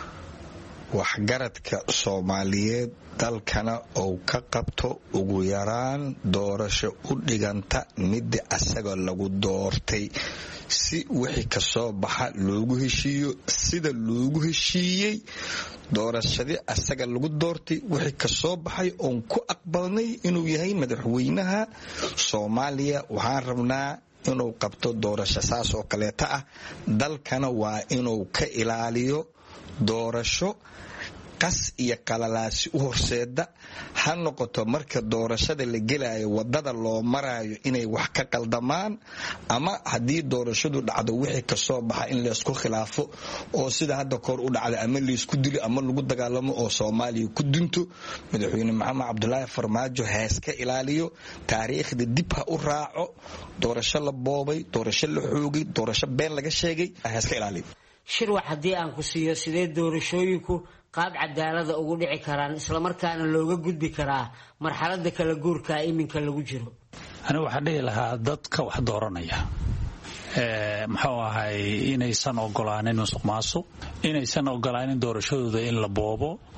waxgaradka Soomaaliyeed dalkana uu ka qabto ugu yaraan doorasho u dhiganta mid asaga lagu doortay si wixii ka soo baxa loogu heshiiyo sida loogu heshiiyay doorashadii asaga lagu doortay wixii ka soo baxay oo ku aqbalnay inuu yahay madaxweynaha Soomaaliya waxaan rabnaa inuu qabto doorasho saas oo kaleeta ah dalkana waa inuu ka ilaaliyo doorasho qas iyo qalalaasi u horseeda ha noqoto marka doorashada la gelayo wadada loo marayo inay wax ka qaldamaan ama hadii doorashadu dhacdo wixii ka soo baxa in la isku khilaafo oo sida hadda koor u dhacday ama la isku dilo ama lagu dagaalamo oo Soomaaliya ku dunto madaxweyne Maxamed Cabdulaahi Farmaajo heeska ilaaliyo taariikhda dib ha u raaco doorasho la boobay doorasho la xoogay doorasho been laga sheegay heeska ilaaliyo shirwax hadii aan ku siiyo sidee doorashooyinku qaab cadaalada ugu dhici karaan isla markaana looga gudbi karaa marxaladda kala guurka iminka lagu jiro ana waxa dhihi lahaa dadka wax dooranaya ee maxuu ahay inaysan ogolaanin musuqmaasuq inaysan ogolaanin doorashadooda in la boobo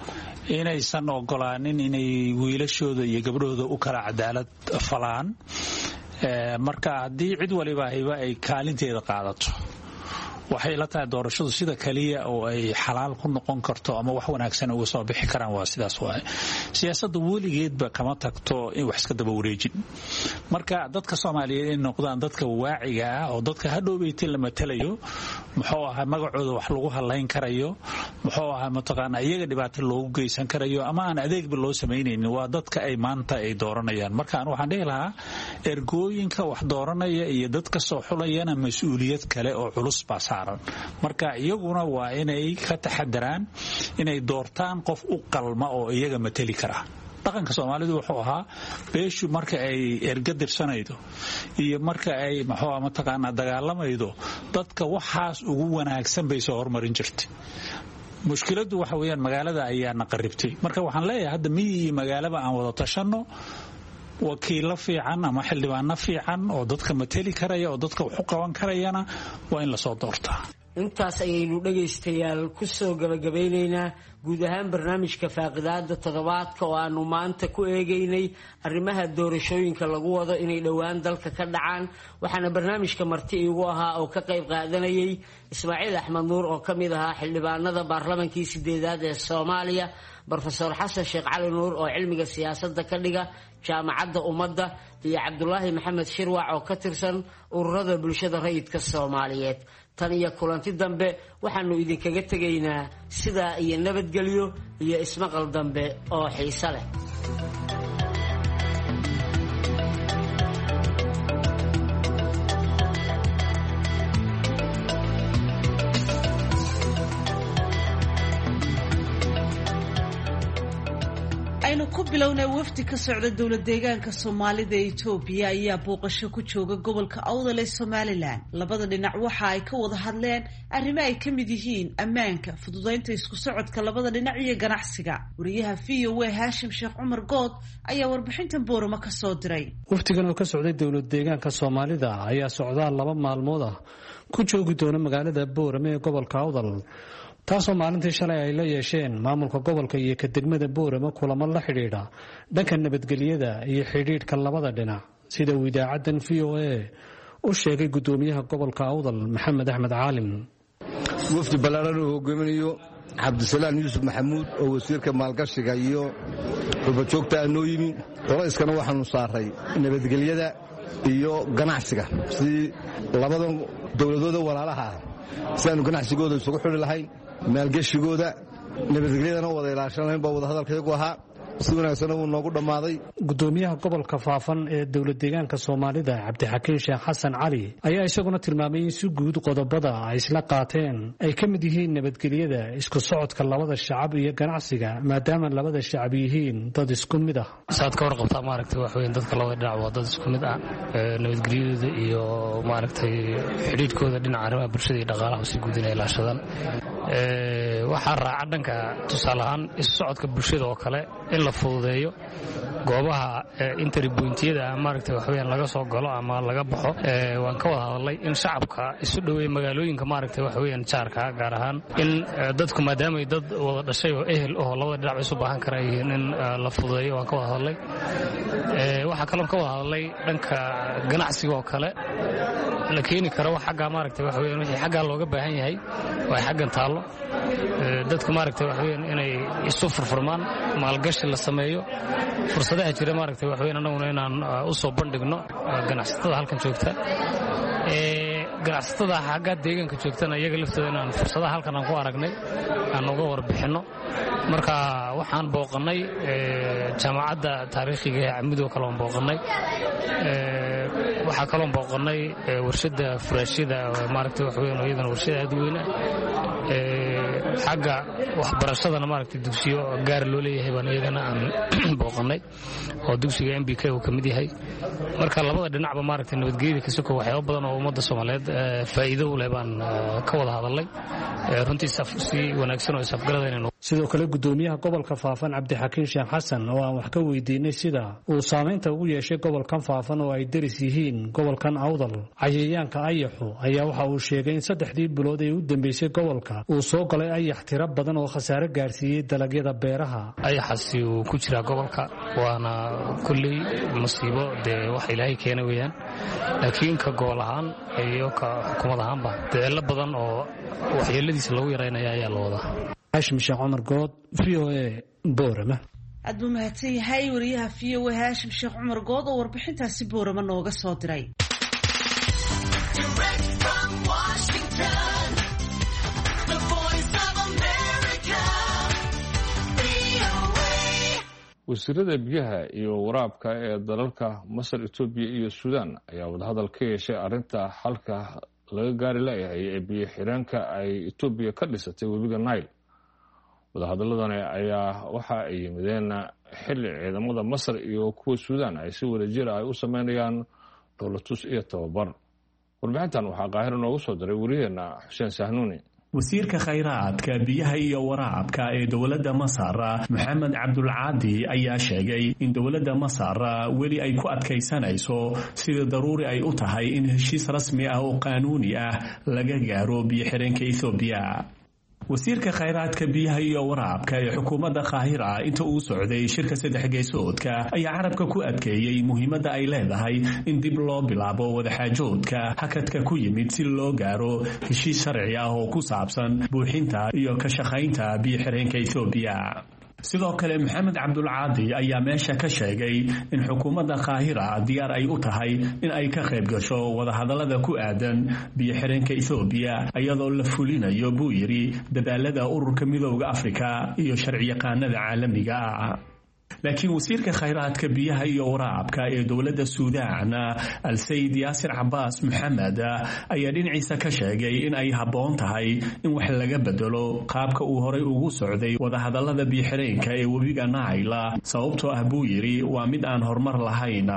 inaysan ogolaanin inay wiilashooda iyo gabdhahooda u kala cadaalad falaan marka haddii cid waliba hayba ay kaalinteeda qaadato waxay la tahay doorashadu sida kaliya oo ay xalaal ku noqon karto ama wax wanaagsan uga soo bixi karaan waa sidaas waay siyaasadda weligeedba kama tagto in wax iska daba wareejin marka dadka Soomaaliyeed in noqdaan dadka waaciga ah oo dadka hadhowbeeyay la matalayo muxuu ahaa magacooda wax lagu halayn karayo muxuu ahaa mataqaana iyaga dhibaato loogu geysan karayo ama aan adeegba loo sameeynin waa dadka ay maanta ay dooranayaan marka aan waxaan dhihi lahaa ergooyinka wax dooranaya iyo dadka soo xulayana mas'uuliyad kale oo culus baa marka iyaguna waa inay ka taxadaraan inay doortaan qof u qalma oo iyaga matali kara dhaqanka Soomaalidu wuxuu ahaa beeshu marka ay erga dirsanaydo iyo marka ay maxaa ama taqaana dagaalamaydo dadka waxaas ugu wanaagsan bay soo hormarin jirtay mushkiladu waxa weeyaan magaalada ayaa naqaribtay marka waxaan leeyahay hadda miyii magaalada aan wada tashano wakiilo fiican ama xildhibaano fiican oo dadka matali karaya oo dadka wax u qaban karayana waa in la soo doortaa intaas ayaynu dhagaystayaal ku soo gabagabaynaynaa guud ahaan barnaamijka faaqidaada toddobaadka oo aanu maanta ku eegaynay arrimaha doorashooyinka lagu wado inay dhowaan dalka ka dhacaan waxaana barnaamijka marti iigu ahaa oo ka qayb qaadanayay Ismaaciil Axmed Nuur oo ka mid ahaa xildhibaanada baarlamaankii sideedaad ee Soomaaliya Professor Xasan Sheekh Cali Nuur oo cilmiga siyaasadda ka dhiga jaamacadda ummadda iyo Cabdullaahi Maxamed Shirwac oo ka tirsan ururada bulshada rayidka Soomaaliyeed tan iyo kulanti dambe waxaanu idinkaga tegaynaa sidaa iyo nabadgelyo iyo ismaqal dambe oo xiiso leh aynu ku bilownay wafdi ka socda dowlad deegaanka Soomaalida ee Itoobiya ayaa booqasho ku jooga gobolka Awdal ee Somaliland labada dhinac waxa ay ka wada hadleen arrimo ay ka mid yihiin ammaanka fududeynta isku socodka labada dhinac iyo ganacsiga wariyaha V O A Hashim Sheekh Cumar Good ayaa warbixintan Boorama ka soo diray wafdigan oo ka socday dowlad deegaanka Soomaalida ayaa socdaal laba maalmood ah ku joogi doona magaalada Boorama ee gobolka Awdal taasoo maalintii shalay ay la yeesheen maamulka gobolka iyo ka degmada Boorama kulamo la xidhiidha dhanka nabadgelyada iyo xidhiidhka labada dhinac sida uu idaacadan V O A u sheegay gudoomiyaha gobolka Awdal Maxamed Axmed Caalim wafdi balaaran oo hogaaminayo Cabdisalaam Yuusuf Maxamuud oo wasiirka maalgashiga iyo xubinjoogta noo yimi qorayskana waxaanu saaray nabadgelyada iyo ganacsiga si labadan dowladooda walaalaha sidaan ganacsigooda isugu xiri lahayn maalgashigooda nabadgelyadana wada ilaashanayn baa wada hadalkaygu ahaa si wanaagsan uu noogu dhamaaday gudoomiyaha gobolka faafan ee dowlad deegaanka Soomaalida Cabdixakiin Sheekh Xasan Cali ayaa isaguna tilmaamay in si guud qodobada ay isla qaateen ay ka mid yihiin nabadgelyada isku socodka labada shacab iyo ganacsiga maadaama labada shacab yihiin dad isku mid ah saad ka warqabtaa maaragtay wax weyn dadka labada dhinac waa dad isku mid ah nabadgelyada iyo maaragtay xidhiidhkooda dhinaca arrimaha bulshada iyo dhaqaalaha si guud inay ilaashadaan ee waxa raaca dhanka tusaale ahaan isu socodka bulshada oo kale in la fududeeyo goobaha entry pointiyada maaragtay wax weyn laga soo galo ama laga baxo ee waan ka wada hadalay in shacabka isu dhaweey magaalooyinka maaragtay wax weyn jaarka gaar ahaan in dadku maadaama ay dad wada dhashay oo ehel oo labada dhinac isu baahan karayeen in la fududeeyo waan ka wada hadalay ee waxa kale oo ka wada hadalay dhanka ganacsiga oo kale la keeni karo wax xagga maaragtay wax weyn wixii xagga looga baahan yahay way xaggan taalo dadku maaragtay wax weyn inay isu furfurmaan maalgashi la sameeyo fursadaha jira maaragtay wax weyn anaguna inaan u soo bandhigno ganacsatada halkan joogta ee ganacsatada xagga deegaanka joogtana iyaga laftooda inaan fursadaha halkan aan ku aragnay aan uga warbixino marka waxaan booqanay jaamacadda taariikhiga ee Camid oo kale aan booqanay ee waxa kale oo booqanay warshada furaashida maaragtay wax weyn oo iyadana warshada aad weyn ee xagga waxbarashadana maaragtay dugsiyo gaar loo leeyahay baan iyadana aan booqanay oo dugsiga M B K uu kamid yahay marka labada dhinacba maaragtay nabadgelyada ka soo waxyaabo badan oo ummadda Soomaaliyeed faa'iido u leh baan ka wada hadalay runtii si wanaagsan oo isafgaradeen sidoo kale gudoomiyaha gobolka faafan cabdixakiin sheekh xasan oo aan wax ka weydiinay sida uu saameynta ugu yeeshay gobolkan faafan oo ay deris yihiin gobolkan awdal cayayaanka ayaxu ayaa waxa uu sheegay in saddexdii bilood ee u dambeysay gobolka uu soo galay ayax tiro badan oo khasaare gaarsiiyey dalagyada beeraha. ayaxaasi uu ku jiraa gobolka waana kulley masiibo dee wax ilaahay keena weeyaan, laakiin ka gobol ahaan iyo ka xukuumad ahaanba deelo badan oo waxyeeladiisa lagu yaraynaya ayaa la wadaa. haashim sheekh cumar good v o a boorama. aad buu mahadsan yahay wariyaha v o a haashim sheekh cumar good oo warbixintaasi boorama nooga soo diray. wasiirada biyaha iyo waraabka ee dalalka Masar, Itoobiya iyo Suudaan ayaa wadahadal ka yeeshay arrinta xalka laga gaari layahay ee biyo xireenka ay Itoobiya ka dhisatay webiga Nile. wadahadaladani ayaa waxa ay yimideen xilli ciidamada Masar iyo kuwa Suudaan ay si wadajir ah u sameynayaan dowlatus iyo tababar. warbixintan waxaa qaahir noogu soo diray wariyeena Xuseen Sahnuuni. wasiirka khayraadka biyaha iyo waraabka ee dowladda Masar Maxamed Cabdulcaadi ayaa sheegay in dowladda Masar weli ay ku adkaysanayso sida daruuri ay u tahay in heshiis rasmi ah oo qaanuuni ah laga gaaro biyo xireenka Itoobiya. wasiirka khayraadka biyaha iyo waraabka ee xukuumadda Qaahira inta uu socday shirka saddex geesoodka ayaa carabka ku adkeeyay muhiimadda ay leedahay in dib loo bilaabo wadaxaajoodka hakadka ku yimid si loo gaaro heshiis sharci ah oo ku saabsan buuxinta iyo ka shaqaynta biyo xireenka Itoobiya. sidoo kale Maxamed Cabdulcaadi ayaa meesha ka sheegay in xukuumadda Qaahira diyaar ay u tahay in ay ka qayb gasho wadahadalada ku aadan biyo xireenka Itoobiya iyadoo la fulinayo buu yiri dadaalada ururka midowga Afrika iyo sharciyaqaanada caalamiga ah. laakiin wasiirka khayraadka biyaha iyo waraabka ee dowladda Suudaan Al-Sayid Yaasir Cabbaas Maxamed ayaa dhinaciisa ka sheegay in ay habboon tahay in wax laga bedelo qaabka uu horay ugu socday wadahadalada biyo xireenka ee webiga Nile sababtoo ah buu yiri waa mid aan horumar lahayn.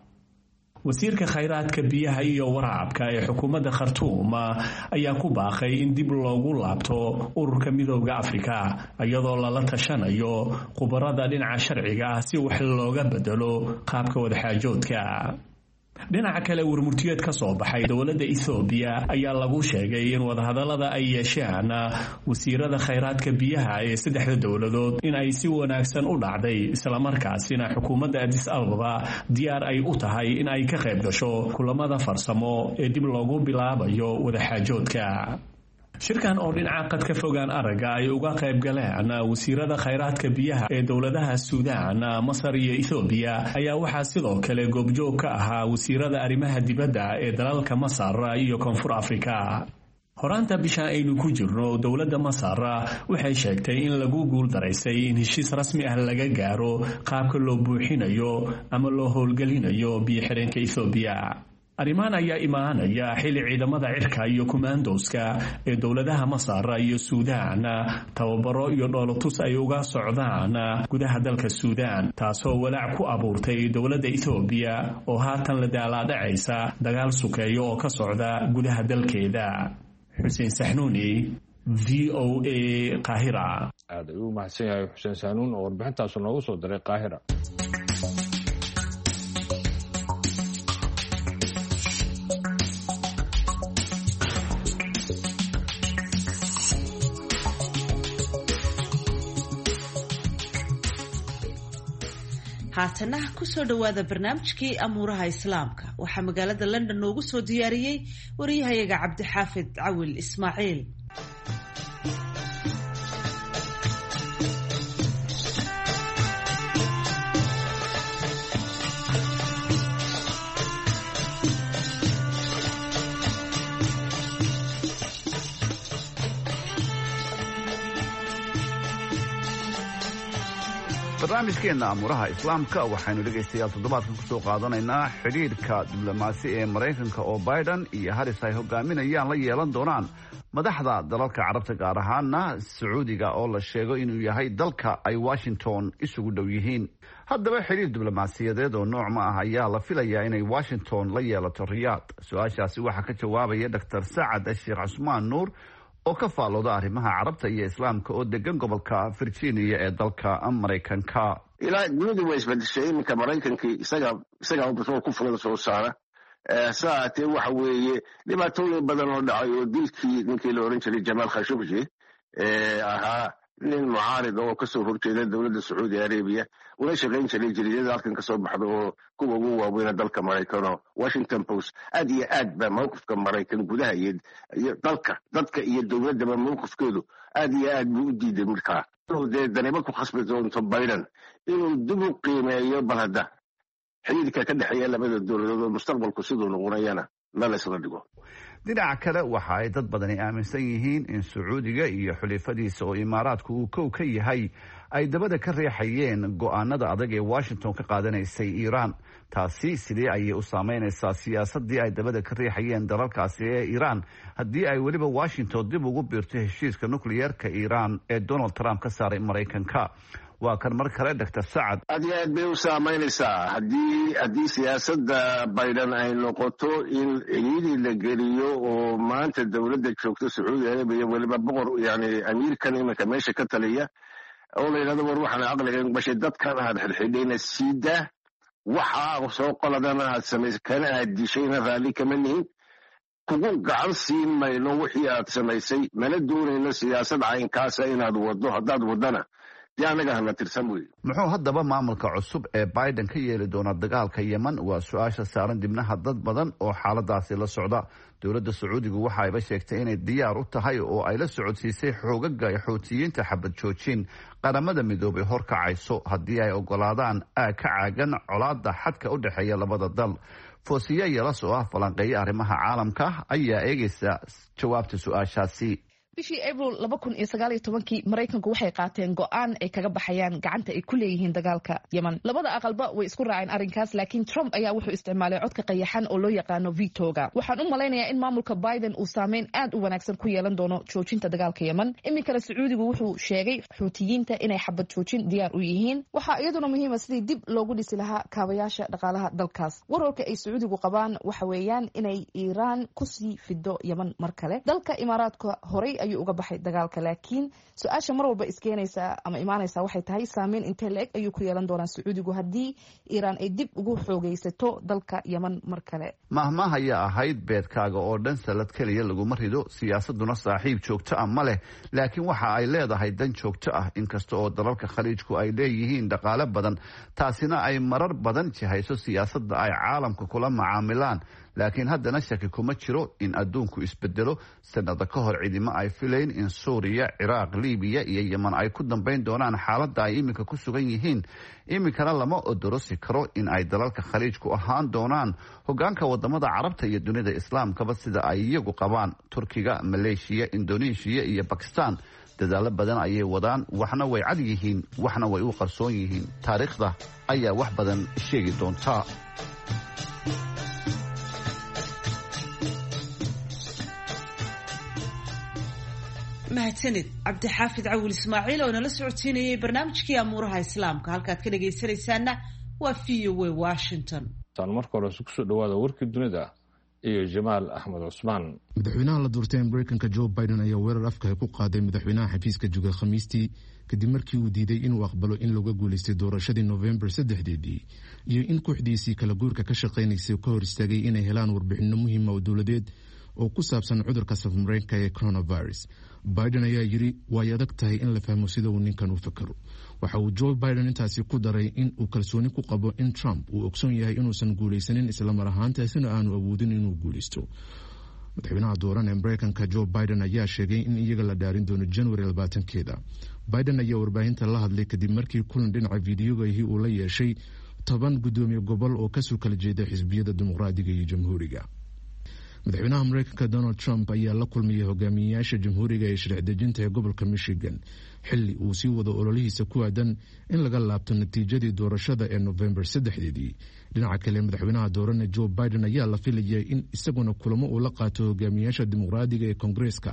wasiirka khayraadka biyaha iyo waraabka ee xukuumadda Khartoum ayaa ku baaqay in dib loogu laabto ururka midowga Afrika iyadoo lala tashanayo khubarada dhinaca sharciga ah si wax looga bedelo qaabka wadaxaajoodka. dhinaca kale warmurtiyeed ka soo baxay dowladda Itoobiya ayaa lagu sheegay in wadahadalada ay yeesheen wasiirada khayraadka biyaha ee saddexda dowladood in ay si wanaagsan u dhacday isla markaasina xukuumadda Addis Ababa diyaar ay u tahay in ay ka qayb gasho kulamada farsamo ee dib loogu bilaabayo wadaxaajoodka. shirkan oo dhinaca qad ka fogaan araga ay uga qayb galeen wasiirada khayraadka biyaha ee dowladaha Suudaan, Masar iyo Itoobiya ayaa waxaa sidoo kale goobjoog ka ahaa wasiirada arrimaha dibadda ee dalalka Masar iyo Koonfur Afrika. horaanta bisha aynu ku jirno dowladda Masar waxay sheegtay in lagu guul daraysay in heshiis rasmi ah laga gaaro qaabka loo buuxinayo ama loo howlgelinayo biyo xireenka Itoobiya. arrimahan ayaa imaanaya xilli ciidamada cirka iyo kumaandooska ee dowladaha Masar iyo Suudaan tababaro iyo dhoolatus ay uga socdaan gudaha dalka Suudaan, taasoo walaac ku abuurtay dowladda Itoobiya oo haatan la daalaadhacaysa dagaal sukeeyo oo ka socda gudaha dalkeeda. Xuseen Sahnuuni, V O A, Qaahira. aad ayuu mahadsan yahay Xuseen Sahnuun oo warbixintaas noogu soo diray Qaahira. haatana ku soo dhawaada barnaamijkii amuuraha islaamka waxaa magaalada London noogu soo diyaariyey wariyahayaga Cabdixaafid Cawil Ismaaciil. barnaamijkeena amuuraha islaamka waxaynu dhegaystayaal toddobaadkan ku soo qaadanaynaa xidhiidhka diblomaasi ee Maraykanka oo Biden iyo Harris ay hogaaminayaan la yeelan doonaan madaxda dalalka carabta gaar ahaana Sacuudiga oo la sheego inuu yahay dalka ay Washington isugu dhow yihiin. haddaba xidhiidh diblomaasiyadeed oo nooc ma ah ayaa la filayaa inay Washington la yeelato Riyadh. su-aashaasi waxaa ka jawaabaya Doctor Saacad Sheekh Cusmaan Nuur oo ka faallooda arrimaha carabta iyo islaamka oo degan gobolka virginia ee dalka maraykanka. ilaa dunidu way isbedeshay. iminka maraykankii isaga isagaa batrool ku fulada soo saara. saatee waxa weeye dhibaatooyin badan oo dhacay oo dilkii ninkii la oran jiray jamaal khashoggi ee ahaa nin mucaarid oo kasoo horjeeda dowladda sacuudi arabiya una shaqayn jiray jariidada halkan kasoo baxda oo kuwa ugu waaweyna dalka maraykan washington post aad iyo aad ba mawqifka maraykan gudaha iyo dalka dadka iyo dowladaba mawqifkeedu aad iyo aad buu u diiday markaa inuu dee danibo ku khasbi doonto biden inuu dib u qiimeeyo bal hadda xiriirka ka dhexeeya labada dowladood oo mustaqbalku siduu noqonayana meel isla dhigo. dhinaca kale waxa ay dad badani aaminsan yihiin in sacuudiga iyo xulifadiisa oo imaaraadku uu kow ka yahay ay dabada ka riixayeen go'aanada adag ee washington ka qaadanaysay iiraan. taasi sidee ayay u saameynaysaa siyaasadii ay dabada ka riixayeen dalalkaasi ee iiraan haddii ay weliba washington dib ugu biirto heshiiska nukliyeerka iiraan ee donald trump ka saaray maraykanka? waa kan mar kale doctor sacad. aad iyo aad bay u saamaynaysaa haddii haddii siyaasadda biden ay noqoto in ciidii la geliyo oo maanta dowladda joogto sacuudi arabiya weliba boqor yani amiirkan iminka meesha ka taliya oo la yidhahdo war waxaan aqligan bashay dadkan aad xidhxidhayna siida waxa soo qoladana aad samaysay kana aad dishayna raalli kama nihin kugu gacan siin mayno wixii aad samaysay mana doonayno siyaasad caynkaasa inaad wado haddaad wadana muxuu haddaba maamulka cusub ee biden ka yeeli doona dagaalka yemen? waa su-aasha saaran dibnaha dad badan oo xaaladaasi la socda. dowladda sacuudigu waxa ayba sheegtay inay diyaar u tahay oo ay la socodsiisay xoogaga xuutiyiinta xabad joojin qaramada midoobay horkacayso haddii ay ogolaadaan aag ka caagan colaada xadka u dhexeeya labada dal. foosiye yelas oo ah falanqeeya arrimaha caalamka ayaa eegaysa jawaabta su-aashaasi. bishii abril laba kun iyo sagaal iyo tobankii maraykanku waxay qaateen go'aan ay kaga baxayaan gacanta ay ku leeyihiin dagaalka yemen. labada aqalba way isku raaceen arrinkaas, laakiin Trump ayaa wuxuu isticmaalay codka qayaxan oo loo yaqaano vetoga. waxaan u malaynayaa in maamulka Biden uu saameyn aad u wanaagsan ku yeelan doono joojinta dagaalka yemen. iminkana Sacuudigu wuxuu sheegay xuutiyiinta inay xabad joojin diyaar u yihiin. waxaa iyaduna muhiim ah sidii dib loogu dhisi lahaa kaabayaasha dhaqaalaha dalkaas. wararka ay Sacuudigu qabaan waxa weeyaan inay Iiraan ku sii fido yemen mar kale. dalka Imaaraadka horay ayuu uga baxay dagaalka, laakiin su-aasha mar walba iskeenaysa ama imaanaysa waxay tahay saameyn intee la-eg ayuu ku yeelan doonaa Sacuudigu haddii Iiraan ay dib ugu xoogaysato dalka yemen mar kale. mahmaah ayaa ahayd beedkaaga oo dhan salad keliya laguma rido. siyaasaduna saaxiib joogto ah ma leh, laakiin waxa ay leedahay dan joogto ah. inkasta oo dalalka khaliijku ay leeyihiin dhaqaale badan, taasina ay marar badan jihayso siyaasadda ay caalamka kula macaamilaan. laakiin haddana shaki kuma jiro in adduunku isbedelo. sanada ka hor cidimo ay filayn in suuriya, ciraaq, libiya iyo yemen ay ku dambayn doonaan xaaladda ay iminka ku sugan yihiin. iminkana lama odorosi karo in ay dalalka khaliijku ahaan doonaan hogaanka wadamada carabta iyo dunida islaamkaba sida ay iyagu qabaan. turkiga, maleeshiya, indoneeshiya iyo bakistan dadaalo badan ayay wadaan. waxna way cad yihiin, waxna way u qarsoon yihiin. taariikhda ayaa wax badan sheegi doonta. mahadsanid cabdixaafid cawil ismaaciil oo nala socodsiinayay barnaamijkii amuuraha islaamka. halkaad ka dhagaysanaysaana waa v o a washington. marka hore kusoo dhawaada warkii dunida iyo jamaal axmed cusmaan. madaxweynaha la doortay mareykanka joe biden ayaa weerar afka ku qaaday madaxweynaha xafiiska jooga khamiistii kadib markii uu diiday inuu aqbalo in looga guuleystay doorashadii novembar saddexdeedii iyo in kooxdiisii kala guurka ka shaqaynaysay ka hor istaagay inay helaan warbixino muhiima oo dowladeed oo ku saabsan cudurka safmareenka ee coronavirus. biden ayaa yiri way adag tahay in la fahmo sida uu ninkan u fakaro. waxa uu joe biden intaasi ku daray in uu kalsooni ku qabo in Trump uu ogsoon yahay inuusan guuleysanin islamar ahaantaasina aanu awoodin inuu guuleysto. madaxweynaha dooran ee mareykanka joe biden ayaa sheegay in iyaga la dhaarin doono january labaatankeeda. biden ayaa warbaahinta la hadlay kadib markii kulan dhinaca fiidiyogahi uu la yeeshay toban gudoomiye gobol oo kasoo kala jeeda xisbiyada dimuqraadiga iyo jamhuuriga. madaxweynaha mareykanka donald trump ayaa la kulmayay hogaamiyeyaasha jamhuuriga ee sharci dejinta ee gobolka michigan xilli uu sii wado ololihiisa ku aadan in laga laabto natiijadii doorashada ee novembar saddexdeedii. dhinaca kale madaxweynaha dooran ee joe biden ayaa la filayay in isaguna kulamo uu la qaato hogaamiyeyaasha dimuqraadiga ee koongareeska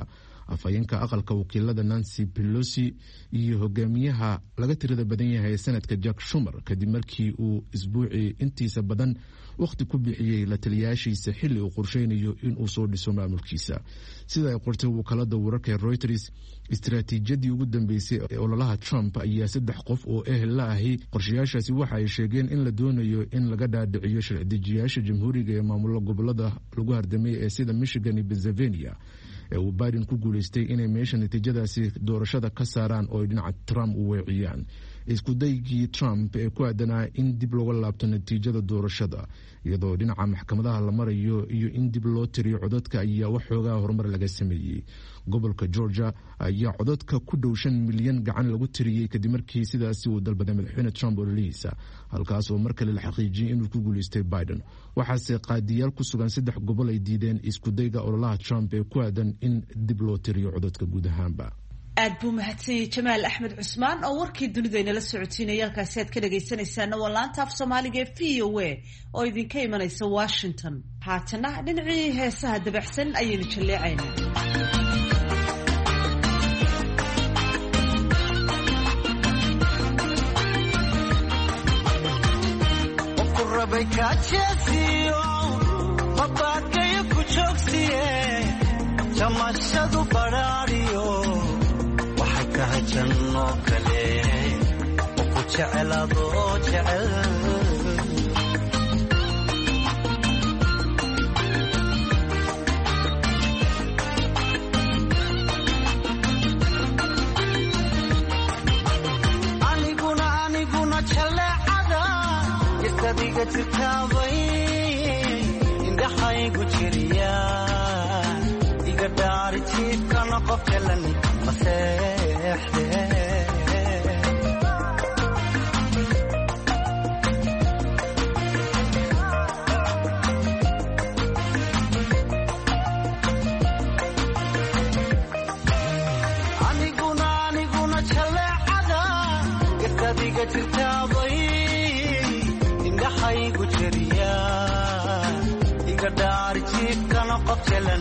afhayeenka aqalka wakiilada Nancy Pelosi iyo hogaamiyaha laga tirada badan yahay sanadka Jack Schumer kadib markii uu isbuucii intiisa badan waqti ku bixiyay la taliyaashiisa xilli uu qorsheynayo in uu soo dhiso maamulkiisa. Sida ay qortay wakaalada wararka Reuters, istiraatiijiyadii ugu dambeysay ee ololaha Trump ayaa saddex qof oo ehel la ahi qorshayaashaasi waxa ay sheegeen in la doonayo in laga dhaadhiciyo sharci dejiyaasha jamhuuriga ee maamulada gobolada lagu hardamay ee sida Michigan iyo Pennsylvania ee uu Biden ku guuleystay inay meesha natiijadaasi doorashada ka saaraan oo dhinaca Trump u weeciyaan. isku daygii Trump ee ku aadanaa in dib looga laabto natiijada doorashada iyadoo dhinaca maxkamadaha la marayo iyo in dib loo tiriyo codadka ayaa waxoogaa horumar laga sameeyey. Gobolka Georgia ayaa codadka ku dhow shan milyan gacan lagu tiriyey kadib markii sidaasi uu dalbaday madaxweyne Trump ololihiisa, halkaas oo markale la xaqiijiyey inuu ku guuleystay Biden. waxaase qaadiyaal ku sugan saddex gobol ay diideen isku dayga ololaha Trump ee ku aadan in dib loo tiriyo codadka guud ahaanba. aad buu mahadsanyahay Jamaal Axmed Cusmaan oo warkii dunida inala socotiinaya halkaasi aad ka dhagaysanaysaana waa laanta af Soomaaliga ee V O A oo idinka imanaysa Washington. haatana dhinacii heesaha dabacsan ayaynu jaleecaynaa. jamashadu baraariyo waxay tahay janno kale oo ku jecelaado jecel aniguna aniguna jaleecada istadiga jirtaabay indhaxaygu jiriya dari jiifkana qof jalan maseexde aniguna aniguna jaleecada gastadiga jirtaabay indhaxaygu jiriya iga dhaari jiifkana qof jalan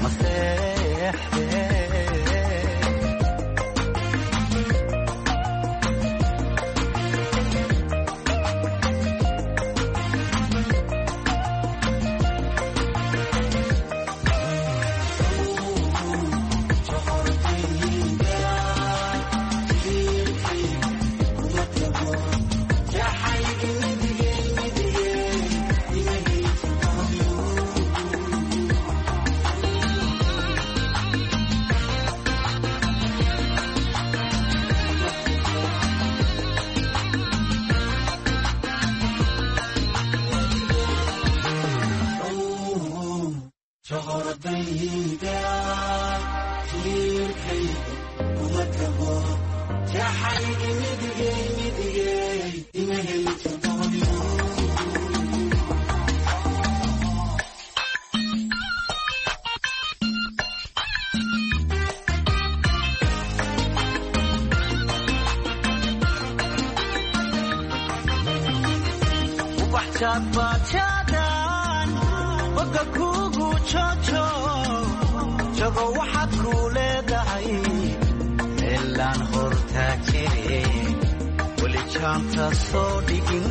bajadan boga kugu jojo jogo waxaad ku leedahay meelaan hortaa jire weli jaanta soo dhigin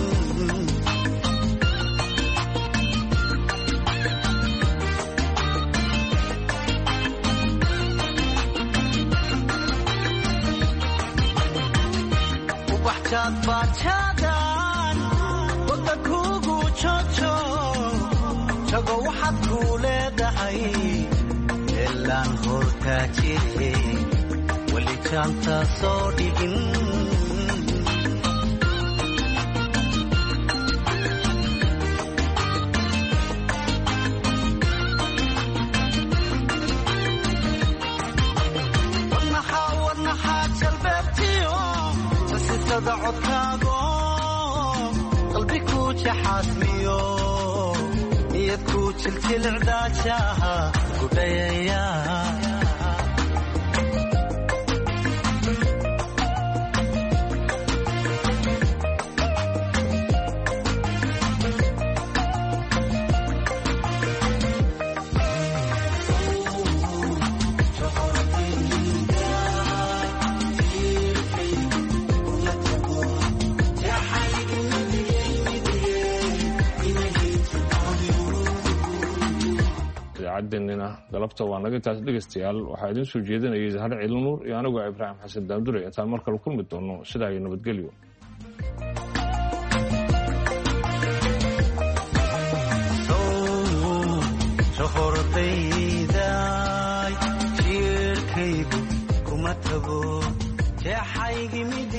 ubaxjaad bajadan boga kugu jojo jogo waxaad ku leedahay meelaan hortaa jire weli jaanta soo dhigin warnaxaa warnaxaa jalbeebtiyo sasisada codkaago qalbi ku jaxaasmiyo niyad ku jiljilicdaajaha gudhayaya idaacaddeenina galabta waa naga taas dhegaystayaal waxaa idiin soo jeedinayay zahre ciilanuur iyo anigoo ibraahim xasan daandure intaan mar kale kulmi doono sidaa iyo nabadgelyo sohordayday jiirkaygu kuma tago jeexaygimid